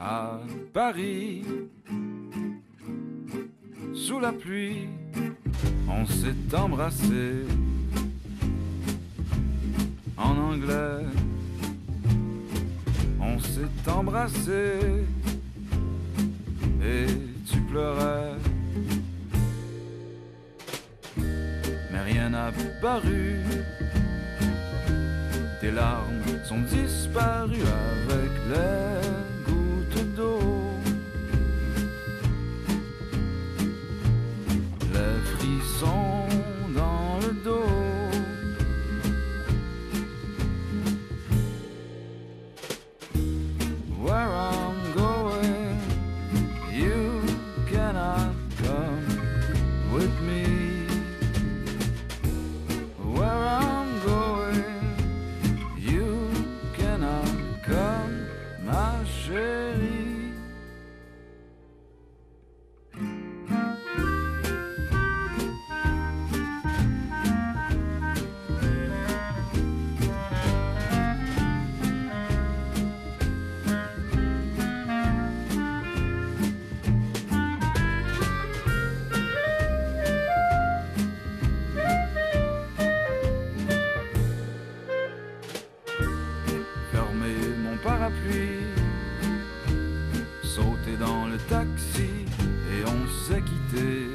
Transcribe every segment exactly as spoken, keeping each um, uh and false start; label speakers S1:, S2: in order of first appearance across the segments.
S1: à Paris, sous la pluie, on s'est embrassé en anglais. On s'est embrassé et tu pleurais, mais rien n'a paru. Tes larmes sont disparues avec les gouttes d'eau. Les frissons dans le dos. Where I'm going, you cannot come with me. Where I'm going, you cannot come, ma chérie. Fermer mon parapluie, sauter dans le taxi et on s'est quitté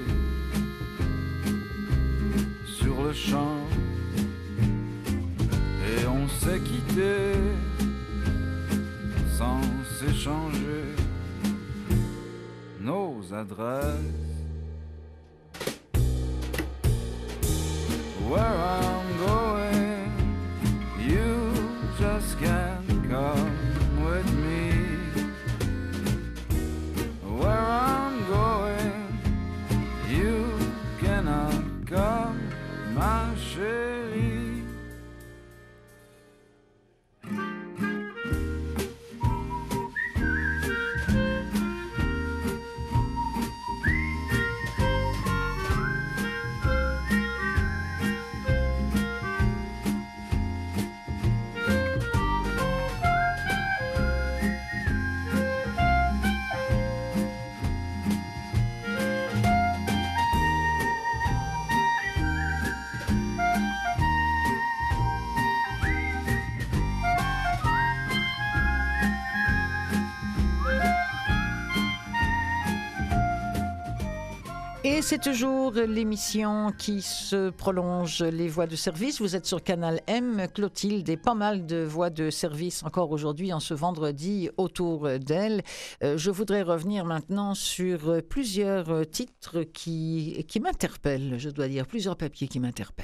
S1: sur le champ. Et on s'est quitté sans s'échanger nos adresses. Where I'm going, you just can't come with me. Where I'm going, you cannot come, ma chérie.
S2: Et c'est toujours l'émission qui se prolonge, les voix de service. Vous êtes sur Canal M, Clotilde, et pas mal de voix de service encore aujourd'hui, en ce vendredi, autour d'elle. Euh, je voudrais revenir maintenant sur plusieurs titres qui, qui m'interpellent, je dois dire, plusieurs papiers qui m'interpellent.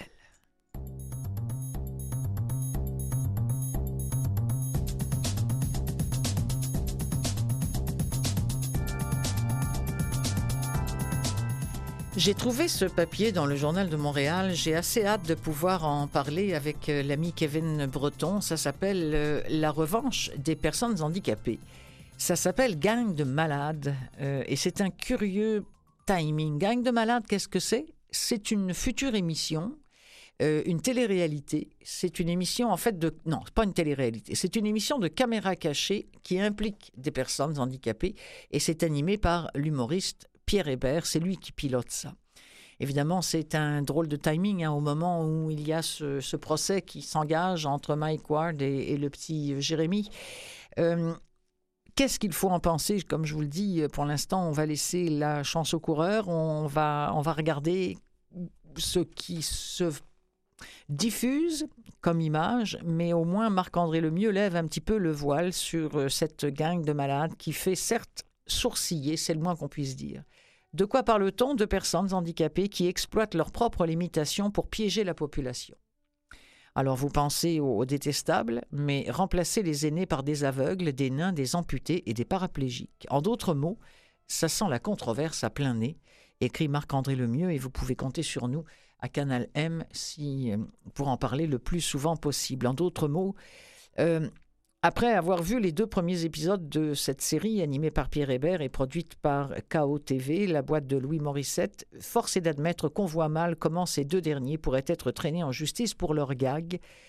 S2: J'ai trouvé ce papier dans le Journal de Montréal. J'ai assez hâte de pouvoir en parler avec euh, l'ami Kevin Breton. Ça s'appelle euh, « La revanche des personnes handicapées ». Ça s'appelle « Gang de malades euh, » et c'est un curieux timing. « Gang de malades », qu'est-ce que c'est? C'est une future émission, euh, une télé-réalité. C'est une émission en fait de... Non, pas une télé-réalité. C'est une émission de caméra cachée qui implique des personnes handicapées et c'est animé par l'humoriste Pierre Hébert, c'est lui qui pilote ça. Évidemment, c'est un drôle de timing hein, au moment où il y a ce, ce procès qui s'engage entre Mike Ward et, et le petit Jérémy. Euh, qu'est-ce qu'il faut en penser? Comme je vous le dis, pour l'instant, on va laisser la chance au coureur. On va, on va regarder ce qui se diffuse comme image, mais au moins Marc-André Lemieux lève un petit peu le voile sur cette gang de malades qui fait certes sourciller, c'est le moins qu'on puisse dire. De quoi parle-t-on? De personnes handicapées qui exploitent leurs propres limitations pour piéger la population. Alors vous pensez aux, aux détestables, mais remplacez les aînés par des aveugles, des nains, des amputés et des paraplégiques. En d'autres mots, ça sent la controverse à plein nez, écrit Marc-André Lemieux, et vous pouvez compter sur nous à Canal M si, pour en parler le plus souvent possible. En d'autres mots, euh, après avoir vu les deux premiers épisodes de cette série animée par Pierre Hébert et produite par K O T V, la boîte de Louis Morissette, force est d'admettre qu'on voit mal comment ces deux derniers pourraient être traînés en justice pour leur gag,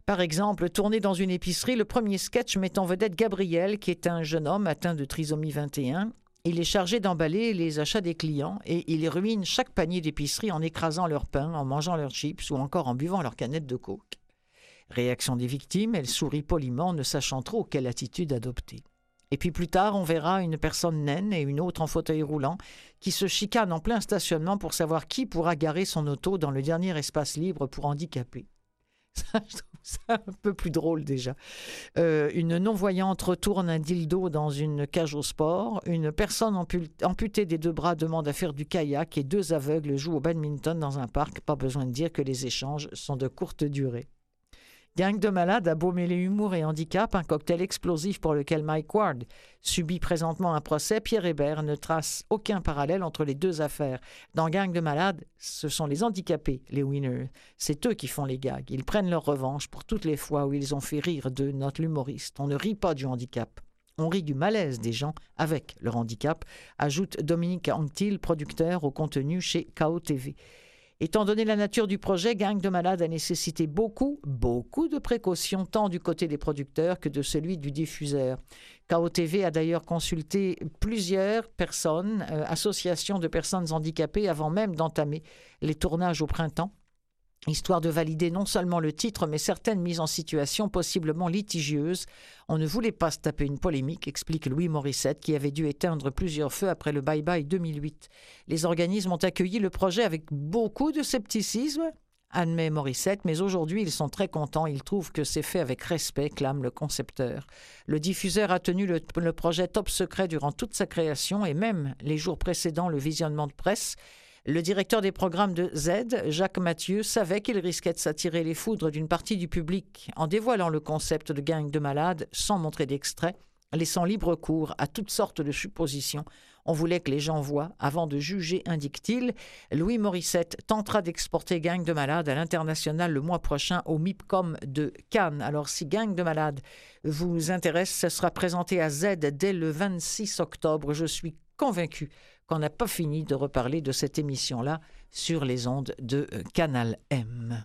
S2: Par exemple, tourné dans une épicerie, le premier sketch met en vedette Gabriel, qui est un jeune homme atteint de trisomie vingt et un. Il est chargé d'emballer les achats des clients et il ruine chaque panier d'épicerie en écrasant leur pain, en mangeant leurs chips ou encore en buvant leur canette de coke. Réaction des victimes, elle sourit poliment, ne sachant trop quelle attitude adopter. Et puis plus tard, on verra une personne naine et une autre en fauteuil roulant qui se chicanent en plein stationnement pour savoir qui pourra garer son auto dans le dernier espace libre pour handicapés. Ça, je trouve ça un peu plus drôle déjà. Euh, une non-voyante retourne un dildo dans une cage au sport. Une personne ampu- amputée des deux bras demande à faire du kayak et deux aveugles jouent au badminton dans un parc. Pas besoin de dire que les échanges sont de courte durée. Gang de malades a beau mêler humour et handicap, un cocktail explosif pour lequel Mike Ward subit présentement un procès, Pierre Hébert ne trace aucun parallèle entre les deux affaires. Dans Gang de malades, ce sont les handicapés, les winners. C'est eux qui font les gags. Ils prennent leur revanche pour toutes les fois où ils ont fait rire d'eux, note l'humoriste. On ne rit pas du handicap. On rit du malaise des gens avec leur handicap, ajoute Dominique Anctil, producteur au contenu chez K O T V. Étant donné la nature du projet, Gang de malades a nécessité beaucoup, beaucoup de précautions, tant du côté des producteurs que de celui du diffuseur. K O T V a d'ailleurs consulté plusieurs personnes, euh, associations de personnes handicapées, avant même d'entamer les tournages au printemps, histoire de valider non seulement le titre, mais certaines mises en situation possiblement litigieuses. On ne voulait pas se taper une polémique, explique Louis Morissette, qui avait dû éteindre plusieurs feux après le Bye Bye deux mille huit. Les organismes ont accueilli le projet avec beaucoup de scepticisme, admet Morissette, mais aujourd'hui ils sont très contents. Ils trouvent que c'est fait avec respect, clame le concepteur. Le diffuseur a tenu le, le projet top secret durant toute sa création et même les jours précédant le visionnement de presse. Le directeur des programmes de Z, Jacques Mathieu, savait qu'il risquait de s'attirer les foudres d'une partie du public en dévoilant le concept de gang de malades sans montrer d'extrait, laissant libre cours à toutes sortes de suppositions. On voulait que les gens voient avant de juger, indique-t-il. Louis Morissette tentera d'exporter Gang de malades à l'international le mois prochain au MIPCOM de Cannes. Alors si Gang de malades vous intéresse, ce sera présenté à Z dès le vingt-six octobre. Je suis convaincu qu'on n'a pas fini de reparler de cette émission-là sur les ondes de Canal M.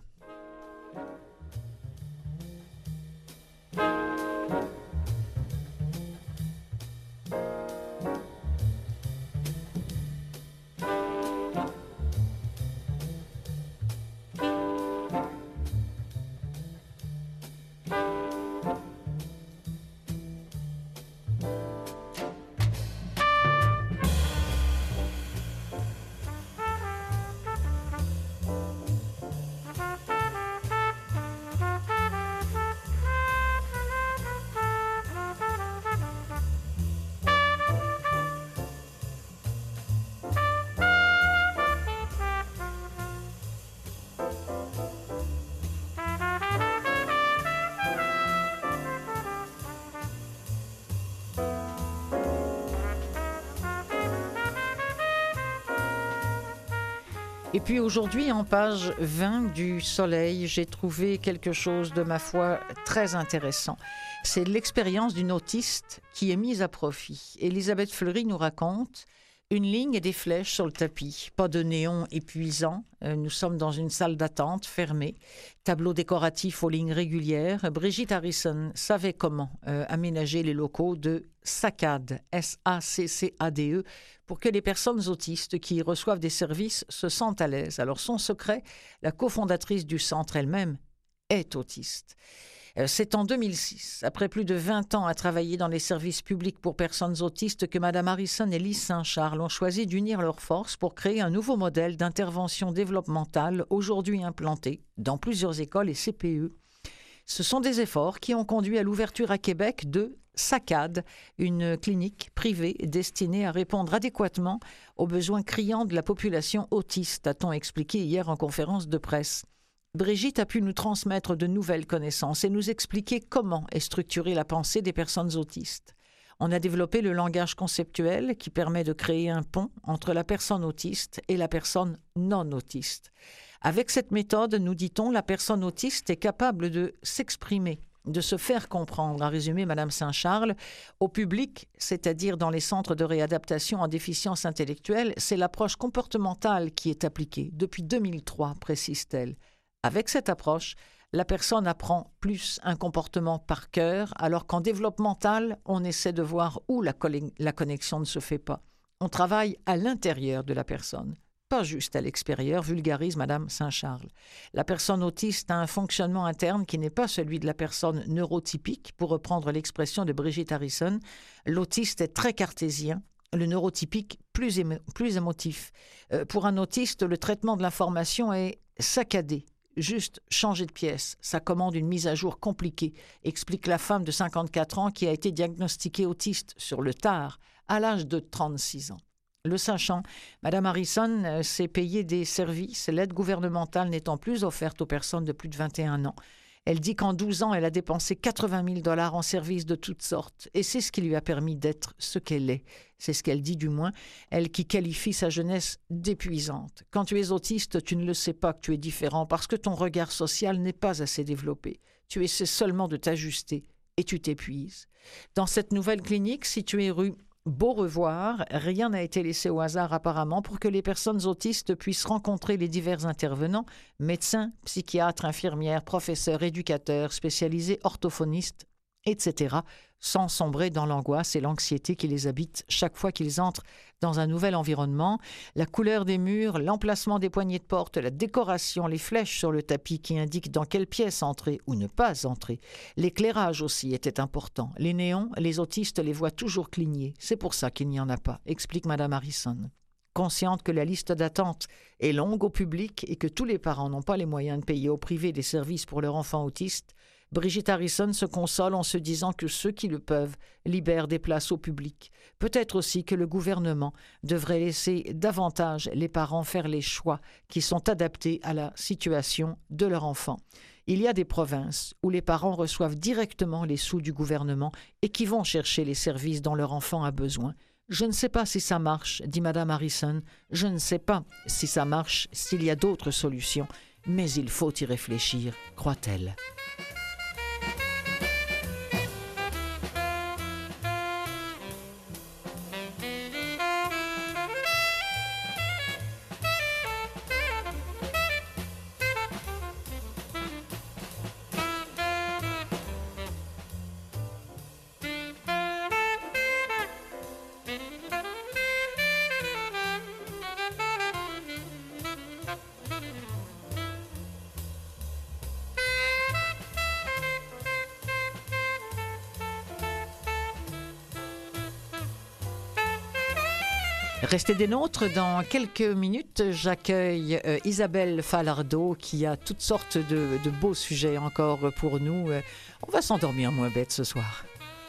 S2: Et puis aujourd'hui, en page vingt du Soleil, j'ai trouvé quelque chose de ma foi très intéressant. C'est l'expérience d'une autiste qui est mise à profit. Elisabeth Fleury nous raconte une ligne et des flèches sur le tapis. Pas de néon épuisant. Nous sommes dans une salle d'attente fermée. Tableau décoratif aux lignes régulières. Brigitte Harrison savait comment euh, aménager les locaux de SACCAD, S A C C A D E, pour que les personnes autistes qui reçoivent des services se sentent à l'aise. Alors son secret, la cofondatrice du centre elle-même est autiste. C'est en deux mille six, après plus de vingt ans à travailler dans les services publics pour personnes autistes, que Mme Harrison et Lise Saint-Charles ont choisi d'unir leurs forces pour créer un nouveau modèle d'intervention développementale aujourd'hui implanté dans plusieurs écoles et C P E. Ce sont des efforts qui ont conduit à l'ouverture à Québec de SACCAD, une clinique privée destinée à répondre adéquatement aux besoins criants de la population autiste, a-t-on expliqué hier en conférence de presse. Brigitte a pu nous transmettre de nouvelles connaissances et nous expliquer comment est structurée la pensée des personnes autistes. On a développé le langage conceptuel qui permet de créer un pont entre la personne autiste et la personne non autiste. Avec cette méthode, nous dit-on, la personne autiste est capable de s'exprimer, de se faire comprendre, a résumé Mme Saint-Charles. Au public, c'est-à-dire dans les centres de réadaptation en déficience intellectuelle, c'est l'approche comportementale qui est appliquée depuis deux mille trois, précise-t-elle. Avec cette approche, La personne apprend plus un comportement par cœur, alors qu'en développement mental, on essaie de voir où la, coll- la connexion ne se fait pas. On travaille à l'intérieur de la personne, pas juste à l'extérieur, vulgarise Madame Saint-Charles. La personne autiste a un fonctionnement interne qui n'est pas celui de la personne neurotypique, pour reprendre l'expression de Brigitte Harrison. L'autiste est très cartésien, le neurotypique plus, émo- plus émotif. Euh, pour un autiste, le traitement de l'information est saccadé. Juste changer de pièce, ça commande une mise à jour compliquée, explique la femme de cinquante-quatre ans qui a été diagnostiquée autiste sur le tard, à l'âge de trente-six ans. Le sachant, Mme Harrison euh, s'est payé des services, l'aide gouvernementale n'étant plus offerte aux personnes de plus de vingt et un ans. Elle dit qu'en douze ans, elle a dépensé quatre-vingt mille dollars en services de toutes sortes. Et c'est ce qui lui a permis d'être ce qu'elle est. C'est ce qu'elle dit du moins, elle qui qualifie sa jeunesse d'épuisante. Quand tu es autiste, tu ne le sais pas que tu es différent parce que ton regard social n'est pas assez développé. Tu essaies seulement de t'ajuster et tu t'épuises. Dans cette nouvelle clinique située rue Beaurevoir, rien n'a été laissé au hasard apparemment pour que les personnes autistes puissent rencontrer les divers intervenants, médecins, psychiatres, infirmières, professeurs, éducateurs, spécialisés, orthophonistes, et cetera, sans sombrer dans l'angoisse et l'anxiété qui les habitent chaque fois qu'ils entrent dans un nouvel environnement. La couleur des murs, l'emplacement des poignées de porte, la décoration, les flèches sur le tapis qui indiquent dans quelle pièce entrer ou ne pas entrer. L'éclairage aussi était important. Les néons, les autistes les voient toujours cligner. C'est pour ça qu'il n'y en a pas, explique Mme Harrison. Consciente que la liste d'attente est longue au public et que tous les parents n'ont pas les moyens de payer au privé des services pour leur enfant autiste, Brigitte Harrison se console en se disant que ceux qui le peuvent libèrent des places au public. Peut-être aussi que le gouvernement devrait laisser davantage les parents faire les choix qui sont adaptés à la situation de leur enfant. Il y a des provinces où les parents reçoivent directement les sous du gouvernement et qui vont chercher les services dont leur enfant a besoin. Je ne sais pas si ça marche, dit Mme Harrison. Je ne sais pas si ça marche, s'il y a d'autres solutions, mais il faut y réfléchir, croit-elle. Restez des nôtres, dans quelques minutes, j'accueille euh, Isabelle Falardeau qui a toutes sortes de, de beaux sujets encore pour nous. Euh, on va s'endormir moins bête ce soir.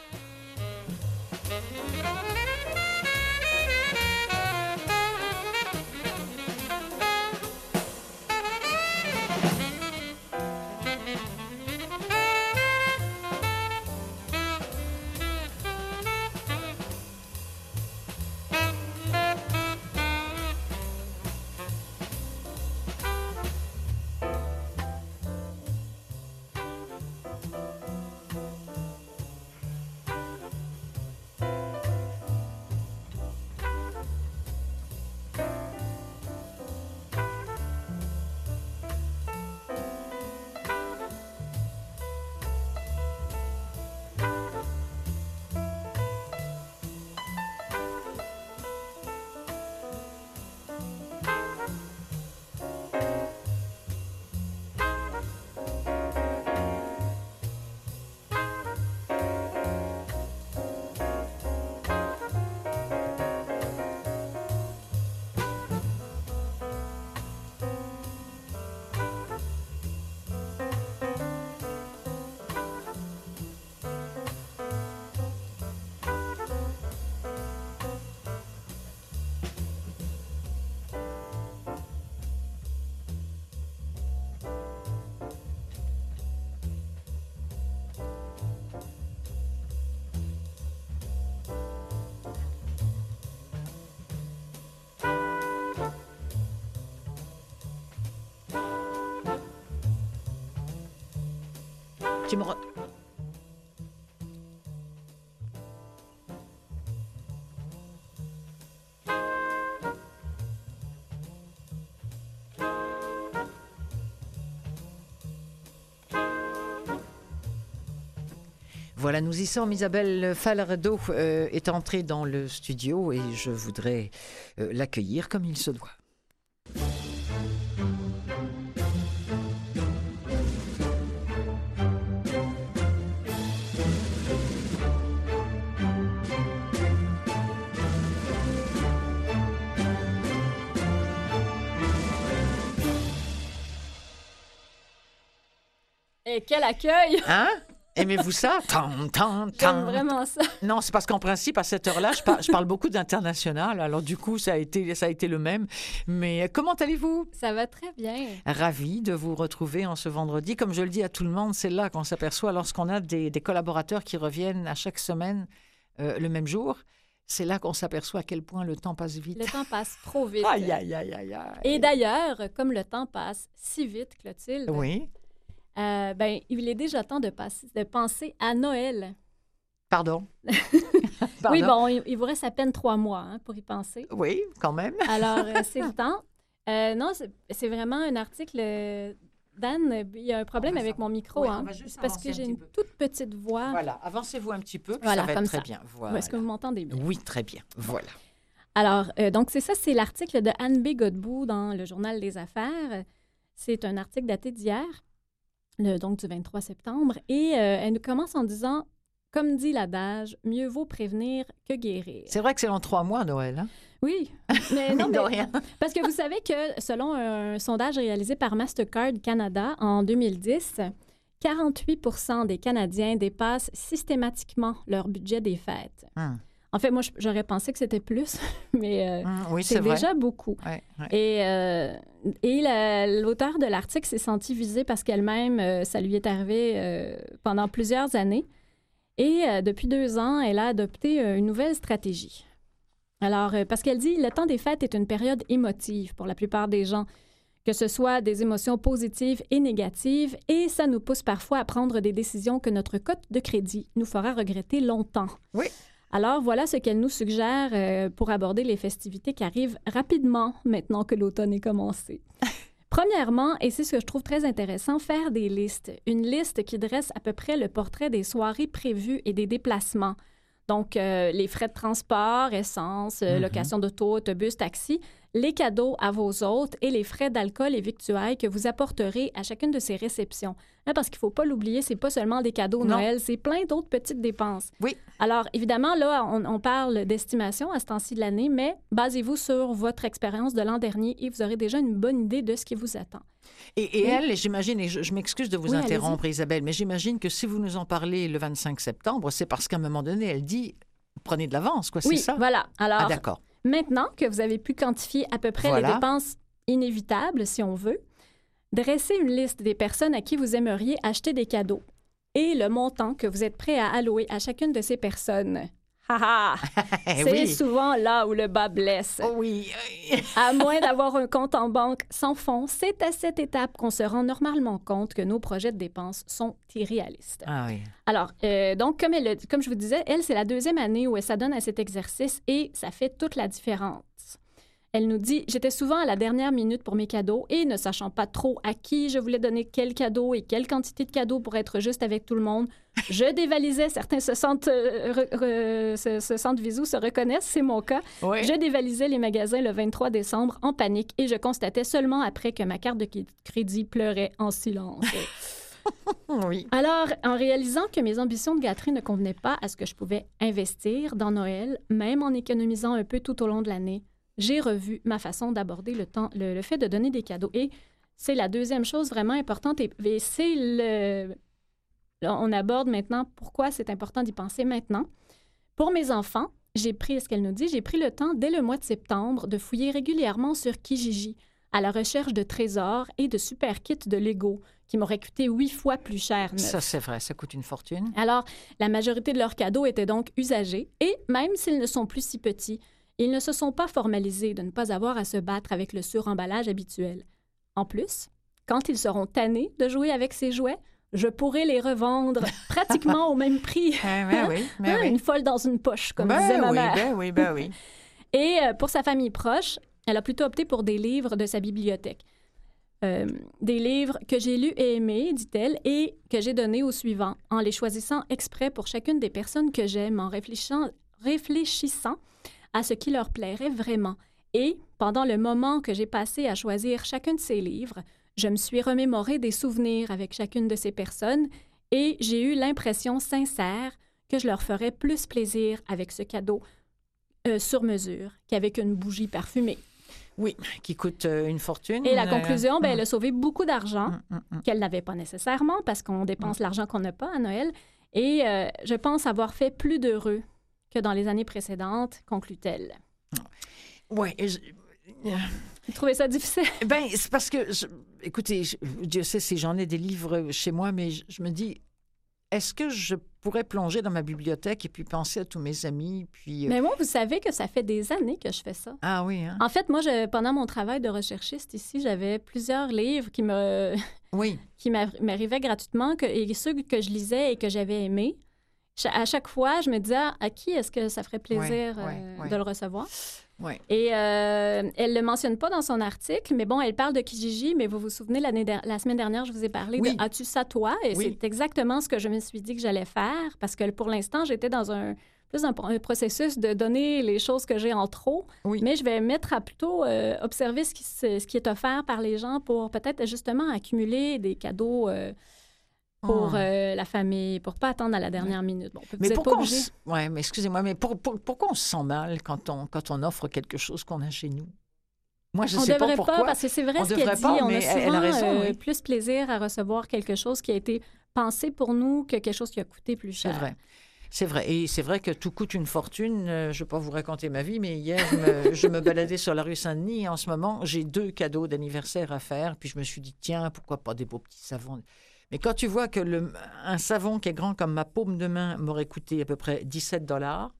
S2: Tu me re- Voilà, nous y sommes. Isabelle Falardeau euh, est entrée dans le studio et je voudrais euh, l'accueillir comme il se doit.
S3: Et quel accueil!
S2: Hein? Aimez-vous ça? Tam, tam,
S3: J'aime
S2: tam.
S3: vraiment ça.
S2: Non, c'est parce qu'en principe, à cette heure-là, je, par- je parle beaucoup d'international. Alors du coup, ça a été, ça a été le même. Mais comment allez-vous?
S3: Ça va très bien.
S2: Ravi de vous retrouver en ce vendredi. Comme je le dis à tout le monde, c'est là qu'on s'aperçoit lorsqu'on a des, des collaborateurs qui reviennent à chaque semaine euh, le même jour. C'est là qu'on s'aperçoit à quel point le temps passe vite.
S3: Le temps passe trop vite.
S2: Aïe, aïe, aïe, aïe, aïe.
S3: Et d'ailleurs, comme le temps passe si vite, Clotilde,
S2: Oui,
S3: euh, ben, il est déjà temps de, passer, de penser à Noël.
S2: pardon. Pardon.
S3: Oui, bon, il, il vous reste à peine trois mois hein, pour y penser.
S2: Oui, quand même.
S3: Alors, euh, c'est le temps. Euh, non, c'est, c'est vraiment un article... euh, Dan, il y a un problème
S2: va
S3: avec
S2: s'av-
S3: mon micro,
S2: Oui, on
S3: hein.
S2: va juste
S3: C'est parce
S2: avancer
S3: que
S2: un
S3: j'ai
S2: petit
S3: une
S2: peu.
S3: toute petite voix.
S2: Voilà, avancez-vous un petit peu, puis
S3: Voilà,
S2: ça va
S3: comme
S2: être très
S3: ça.
S2: bien. Voilà.
S3: Est-ce que vous m'entendez bien?
S2: Oui, très bien. Voilà.
S3: Alors, euh, donc, c'est ça, c'est l'article de Anne B. Godbout dans le Journal des Affaires. C'est un article daté d'hier, le, donc du vingt-trois septembre. Et euh, elle nous commence en disant, comme dit l'adage, mieux vaut prévenir que guérir.
S2: C'est vrai que c'est dans trois mois, Noël. Hein?
S3: Oui, mais non,
S2: Mine de
S3: mais,
S2: rien.
S3: parce que vous savez que selon un sondage réalisé par Mastercard Canada en deux mille dix, quarante-huit pour cent des Canadiens dépassent systématiquement leur budget des fêtes.
S2: Hum,
S3: En fait, moi, je- j'aurais pensé que c'était plus, mais euh,
S2: hum, oui, c'est,
S3: c'est
S2: vrai.
S3: déjà beaucoup.
S2: Ouais, ouais.
S3: Et, euh, et la- l'auteur de l'article s'est sentie visée parce qu'elle-même, euh, ça lui est arrivé euh, pendant plusieurs années. Et euh, depuis deux ans, elle a adopté euh, une nouvelle stratégie. Alors, euh, parce qu'elle dit, le temps des fêtes est une période émotive pour la plupart des gens, que ce soit des émotions positives et négatives, et ça nous pousse parfois à prendre des décisions que notre cote de crédit nous fera regretter longtemps.
S2: Oui.
S3: Alors, voilà ce qu'elle nous suggère euh, pour aborder les festivités qui arrivent rapidement maintenant que l'automne est commencé. Premièrement, et c'est ce que je trouve très intéressant, faire des listes. Une liste qui dresse à peu près le portrait des soirées prévues et des déplacements. Donc, euh, les frais de transport, essence, euh,
S2: Mhm.
S3: location d'auto, autobus, taxi, les cadeaux à vos hôtes et les frais d'alcool et victuailles que vous apporterez à chacune de ces réceptions. Hein, parce qu'il ne faut pas l'oublier, c'est pas seulement des cadeaux
S2: Non.
S3: Noël, c'est plein d'autres petites dépenses.
S2: Oui.
S3: Alors, évidemment, là, on, on parle d'estimation à ce temps-ci de l'année, mais basez-vous sur votre expérience de l'an dernier et vous aurez déjà une bonne idée de ce qui vous attend.
S2: Et, et
S3: Oui.
S2: elle, j'imagine, et je, je m'excuse de vous
S3: Oui,
S2: interrompre, Isabelle, mais j'imagine que si vous nous en parlez le vingt-cinq septembre, c'est parce qu'à un moment donné, elle dit prenez de l'avance, quoi, c'est
S3: Oui,
S2: ça?
S3: voilà. Alors,
S2: Ah, d'accord.
S3: maintenant que vous avez pu quantifier à peu près
S2: Voilà.
S3: les dépenses inévitables, si on veut, dressez une liste des personnes à qui vous aimeriez acheter des cadeaux et le montant que vous êtes prêt à allouer à chacune de ces personnes. Ha ha!
S2: Eh
S3: C'est
S2: oui.
S3: souvent là où le bas blesse.
S2: Oh oui.
S3: À moins d'avoir un compte en banque sans fonds, c'est à cette étape qu'on se rend normalement compte que nos projets de dépenses sont irréalistes.
S2: Ah oui.
S3: Alors, euh, donc, comme, elle, comme je vous disais, elle, c'est la deuxième année où elle s'adonne à cet exercice et ça fait toute la différence. Elle nous dit, j'étais souvent à la dernière minute pour mes cadeaux et ne sachant pas trop à qui je voulais donner quel cadeau et quelle quantité de cadeaux pour être juste avec tout le monde, je dévalisais. Certains se sentent, euh, re- re- se, se sentent visous, se reconnaissent, c'est mon cas.
S2: Oui.
S3: Je dévalisais les magasins le vingt-trois décembre en panique et je constatais seulement après que ma carte de qui- crédit pleurait en silence.
S2: Oui.
S3: Alors, en réalisant que mes ambitions de gâterie ne convenaient pas à ce que je pouvais investir dans Noël, même en économisant un peu tout au long de l'année, j'ai revu ma façon d'aborder le temps, le, le fait de donner des cadeaux. Et c'est la deuxième chose vraiment importante. Et, et c'est le... Là, on aborde maintenant pourquoi c'est important d'y penser maintenant. Pour mes enfants, j'ai pris, ce qu'elle nous dit, j'ai pris le temps dès le mois de septembre de fouiller régulièrement sur Kijiji à la recherche de trésors et de super kits de Lego qui m'auraient coûté huit fois plus cher. neuf.
S2: Ça, c'est vrai, ça coûte une fortune.
S3: Alors, la majorité de leurs cadeaux étaient donc usagés et même s'ils ne sont plus si petits, ils ne se sont pas formalisés de ne pas avoir à se battre avec le suremballage habituel. En plus, quand ils seront tannés de jouer avec ces jouets, je pourrai les revendre pratiquement au même prix.
S2: Eh ben oui, ben
S3: Hein,
S2: oui.
S3: Une folle dans une poche, comme
S2: Ben
S3: disait ma
S2: oui,
S3: mère.
S2: ben oui, ben oui.
S3: Et euh, pour sa famille proche, elle a plutôt opté pour des livres de sa bibliothèque. euh, des livres que j'ai lus et aimés, dit-elle, et que j'ai donnés aux suivants, en les choisissant exprès pour chacune des personnes que j'aime, en réfléchissant, réfléchissant à ce qui leur plairait vraiment. Et, pendant le moment que j'ai passé à choisir chacun de ces livres, je me suis remémoré des souvenirs avec chacune de ces personnes et j'ai eu l'impression sincère que je leur ferais plus plaisir avec ce cadeau euh, sur mesure qu'avec une bougie parfumée.
S2: Oui, qui coûte euh, une fortune.
S3: Et la conclusion,
S2: euh,
S3: ben,
S2: mm.
S3: elle a sauvé beaucoup d'argent
S2: Mm, mm, mm.
S3: qu'elle n'avait pas nécessairement parce qu'on dépense mm. l'argent qu'on n'a pas à Noël. Et euh, je pense avoir fait plus d'heureux que dans les années précédentes, conclut-elle.
S2: Oui.
S3: Vous trouvez ça difficile?
S2: Ben, c'est parce que, je, écoutez, je, Dieu sait si j'en ai des livres chez moi, mais je, je me dis, est-ce que je pourrais plonger dans ma bibliothèque et puis penser à tous mes amis, puis...
S3: Mais moi, vous savez que ça fait des années que je fais ça.
S2: Ah oui, hein?
S3: En fait, moi, je, pendant mon travail de recherchiste ici, j'avais plusieurs livres qui me...
S2: Oui.
S3: qui m'arrivaient gratuitement, que, et ceux que je lisais et que j'avais aimés. À chaque fois, je me disais, à qui est-ce que ça ferait plaisir
S2: ouais, ouais,
S3: euh,
S2: ouais.
S3: de le recevoir?
S2: Ouais.
S3: Et euh, elle ne le mentionne pas dans son article, mais bon, elle parle de Kijiji, mais vous vous souvenez, l'année der- la semaine dernière, je vous ai parlé
S2: oui.
S3: de As-tu ça toi? Et
S2: oui.
S3: c'est exactement ce que je me suis dit que j'allais faire, parce que pour l'instant, j'étais dans un, plus un, un processus de donner les choses que j'ai en trop,
S2: oui.
S3: mais je vais mettre à plutôt euh, observer ce qui, ce qui est offert par les gens pour peut-être justement accumuler des cadeaux... Euh, pour oh. euh, la famille, pour pas attendre à la dernière minute. Bon,
S2: mais
S3: vous
S2: pourquoi
S3: pas
S2: on s... ouais, mais excusez-moi, mais pour, pour, pourquoi on se sent mal quand on, quand on offre quelque chose qu'on a chez nous? Moi, je
S3: on
S2: sais
S3: devrait
S2: pas pourquoi.
S3: Pas, parce que c'est vrai
S2: on
S3: ce qu'elle dit.
S2: Pas,
S3: on
S2: mais
S3: a souvent
S2: elle a raison,
S3: euh,
S2: oui.
S3: plus plaisir à recevoir quelque chose qui a été pensé pour nous que quelque chose qui a coûté plus cher.
S2: C'est vrai. C'est vrai. Et c'est vrai que tout coûte une fortune. Je ne vais pas vous raconter ma vie, mais hier, je me, je me baladais sur la rue Saint-Denis et en ce moment, j'ai deux cadeaux d'anniversaire à faire. Puis je me suis dit, tiens, pourquoi pas des beaux petits savons? Mais quand tu vois que le, un savon qui est grand comme ma paume de main m'aurait coûté à peu près dix-sept dollars,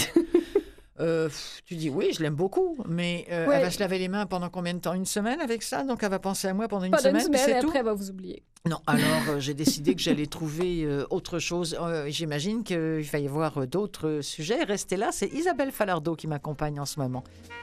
S2: euh, tu dis oui, je l'aime beaucoup, mais euh, ouais. elle va se laver les mains pendant combien de temps? Une semaine avec ça? Donc elle va penser à moi pendant une
S3: Pas
S2: semaine,
S3: une semaine,
S2: c'est
S3: et
S2: tout?
S3: après elle va vous oublier.
S2: Non, alors euh, j'ai décidé que j'allais trouver euh, autre chose. Euh, j'imagine qu'il va y avoir euh, d'autres sujets. Restez là, c'est Isabelle Falardeau qui m'accompagne en ce moment.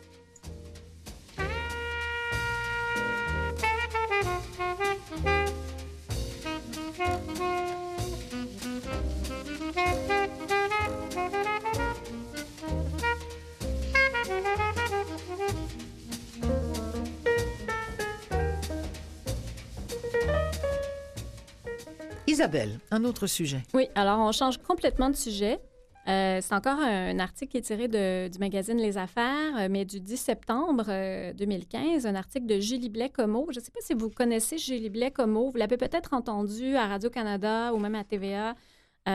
S2: Isabelle, un autre sujet.
S3: Oui, alors on change complètement de sujet. Euh, c'est encore un, un article qui est tiré de, du magazine Les Affaires, mais du dix septembre euh, deux mille quinze, un article de Julie Blais-Comeau. Je ne sais pas si vous connaissez Julie Blais-Comeau. Vous l'avez peut-être entendue à Radio-Canada ou même à T V A.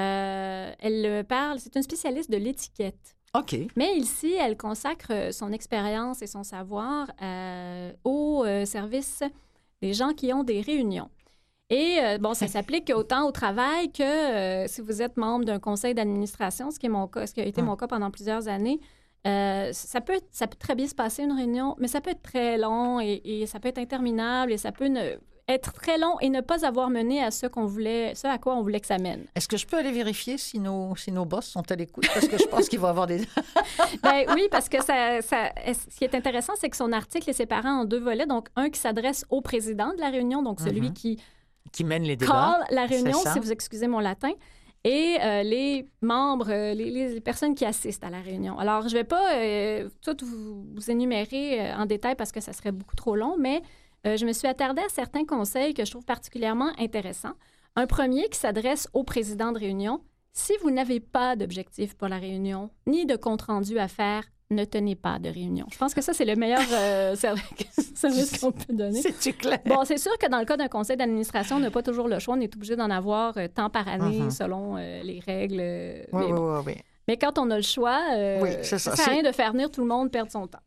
S3: Euh, elle parle, c'est une spécialiste de l'étiquette.
S2: OK.
S3: Mais ici, elle consacre son expérience et son savoir euh, au euh, service des gens qui ont des réunions. Et euh, bon, ça s'applique autant au travail que euh, si vous êtes membre d'un conseil d'administration, ce qui est mon cas, ce qui a été mon cas pendant plusieurs années. Euh, ça peut, ça peut très bien se passer une réunion, mais ça peut être très long et, et ça peut être interminable et ça peut ne, être très long et ne pas avoir mené à ce qu'on voulait, ce à quoi on voulait que ça mène.
S2: Est-ce que je peux aller vérifier si nos, si nos boss sont à l'écoute? Parce que je pense qu'il va y avoir des...
S3: Ben oui, parce que ça, ça, ce qui est intéressant, c'est que son article est séparé en deux volets. Donc, un qui s'adresse au président de la réunion, donc celui mm-hmm. qui...
S2: qui mène les débats.
S3: Call la réunion, si vous excusez mon latin, et euh, les membres, euh, les, les personnes qui assistent à la réunion. Alors, je ne vais pas euh, tout vous, vous énumérer euh, en détail parce que ça serait beaucoup trop long, mais euh, je me suis attardée à certains conseils que je trouve particulièrement intéressants. Un premier qui s'adresse au président de réunion. Si vous n'avez pas d'objectif pour la réunion, ni de compte-rendu à faire, ne tenez pas de réunion. Je pense que ça, c'est le meilleur euh, service qu'on peut donner.
S2: C'est clair.
S3: Bon, c'est sûr que dans le cas d'un conseil d'administration, on n'a pas toujours le choix. On est obligé d'en avoir euh, tant par année uh-huh. selon euh, les règles. Euh,
S2: oui,
S3: mais, bon.
S2: oui, oui, oui.
S3: mais quand on a le choix, euh,
S2: oui, ça
S3: ne sert à rien de faire venir tout le monde perdre son temps.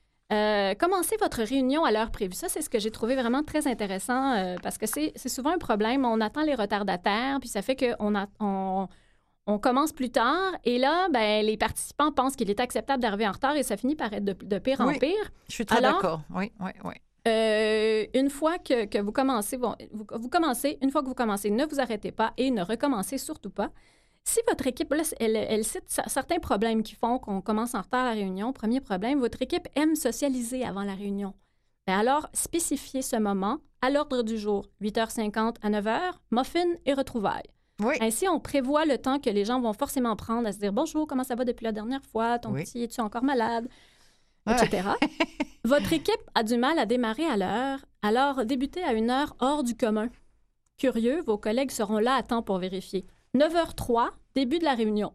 S3: Euh, commencez votre réunion à l'heure prévue. Ça, c'est ce que j'ai trouvé vraiment très intéressant euh, parce que c'est, c'est souvent un problème. On attend les retardataires, puis ça fait qu'on a, on, on commence plus tard. Et là, ben, les participants pensent qu'il est acceptable d'arriver en retard et ça finit par être de, de pire
S2: oui,
S3: en pire.
S2: Je suis très
S3: Alors,
S2: d'accord. Oui, oui, oui.
S3: Euh, une fois que, que vous commencez, bon, vous, vous commencez, une fois que vous commencez, ne vous arrêtez pas et ne recommencez surtout pas. Si votre équipe, là, elle, elle cite certains problèmes qui font qu'on commence en retard à la réunion. Premier problème, votre équipe aime socialiser avant la réunion. Bien alors, spécifiez ce moment À l'ordre du jour, huit heures cinquante à neuf heures, muffins et retrouvailles.
S2: Oui.
S3: Ainsi, on prévoit le temps que les gens vont forcément prendre à se dire « Bonjour, comment ça va depuis la dernière fois? Ton
S2: Oui.
S3: petit, es-tu encore malade? »
S2: Ouais.
S3: et cetera. Votre équipe a du mal à démarrer à l'heure, alors débutez à une heure hors du commun. Curieux, vos collègues seront là à temps pour vérifier. neuf heures trois, début de la réunion.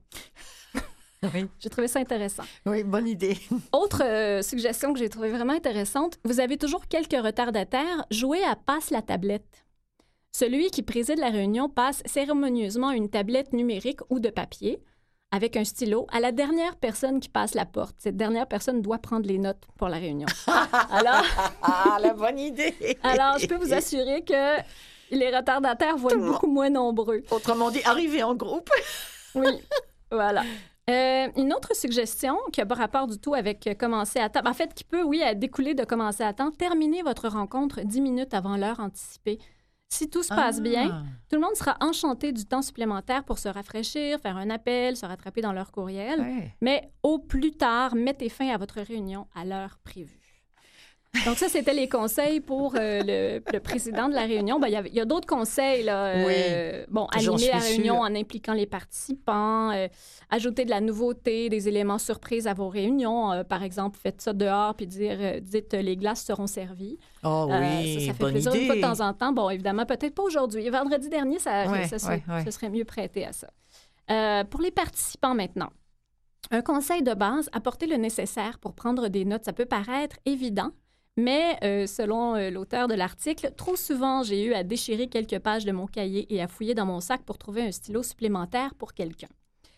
S2: Oui.
S3: J'ai trouvé ça intéressant.
S2: Oui, bonne idée.
S3: Autre euh, suggestion que j'ai trouvée vraiment intéressante, vous avez toujours quelques retardataires, jouez à passe la tablette. Celui qui préside la réunion passe cérémonieusement une tablette numérique ou de papier avec un stylo à la dernière personne qui passe la porte. Cette dernière personne doit prendre les notes pour la réunion. Alors,
S2: Ah, la bonne idée!
S3: alors, je peux vous assurer que les retardataires vont être
S2: Tout le
S3: beaucoup moins nombreux.
S2: Autrement dit, arriver en groupe.
S3: Oui, voilà. Euh, une autre suggestion qui n'a pas rapport du tout avec euh, commencer à temps, en fait, qui peut, oui, découler de commencer à temps, terminez votre rencontre dix minutes avant l'heure anticipée. Si tout se passe
S2: Ah.
S3: bien, tout le monde sera enchanté du temps supplémentaire pour se rafraîchir, faire un appel, se rattraper dans leur courriel.
S2: Ouais.
S3: Mais au plus tard, mettez fin à votre réunion à l'heure prévue. Donc ça, c'était les conseils pour euh, le, le président de la réunion. Ben, il y avait- il y a, d'autres conseils. Là, euh, bon,
S2: J'en
S3: animer la
S2: suis
S3: réunion
S2: sûre.
S3: en impliquant les participants, euh, ajouter de la nouveauté, des éléments surprises à vos réunions. Euh, par exemple, faites ça dehors puis dire, euh, dites euh, les glaces seront servies.
S2: Oh
S3: Euh,
S2: oui,
S3: ça, ça fait
S2: bonne
S3: plaisir
S2: idée.
S3: une fois de temps en temps. Bon, évidemment, peut-être pas aujourd'hui. Vendredi dernier, ça,
S2: Ouais,
S3: ça,
S2: ouais,
S3: se,
S2: ouais.
S3: ce serait mieux prêté à ça. Euh, pour les participants maintenant, un conseil de base, apportez le nécessaire pour prendre des notes. Ça peut paraître évident, mais euh, selon euh, l'auteur de l'article, trop souvent, j'ai eu à déchirer quelques pages de mon cahier et à fouiller dans mon sac pour trouver un stylo supplémentaire pour quelqu'un.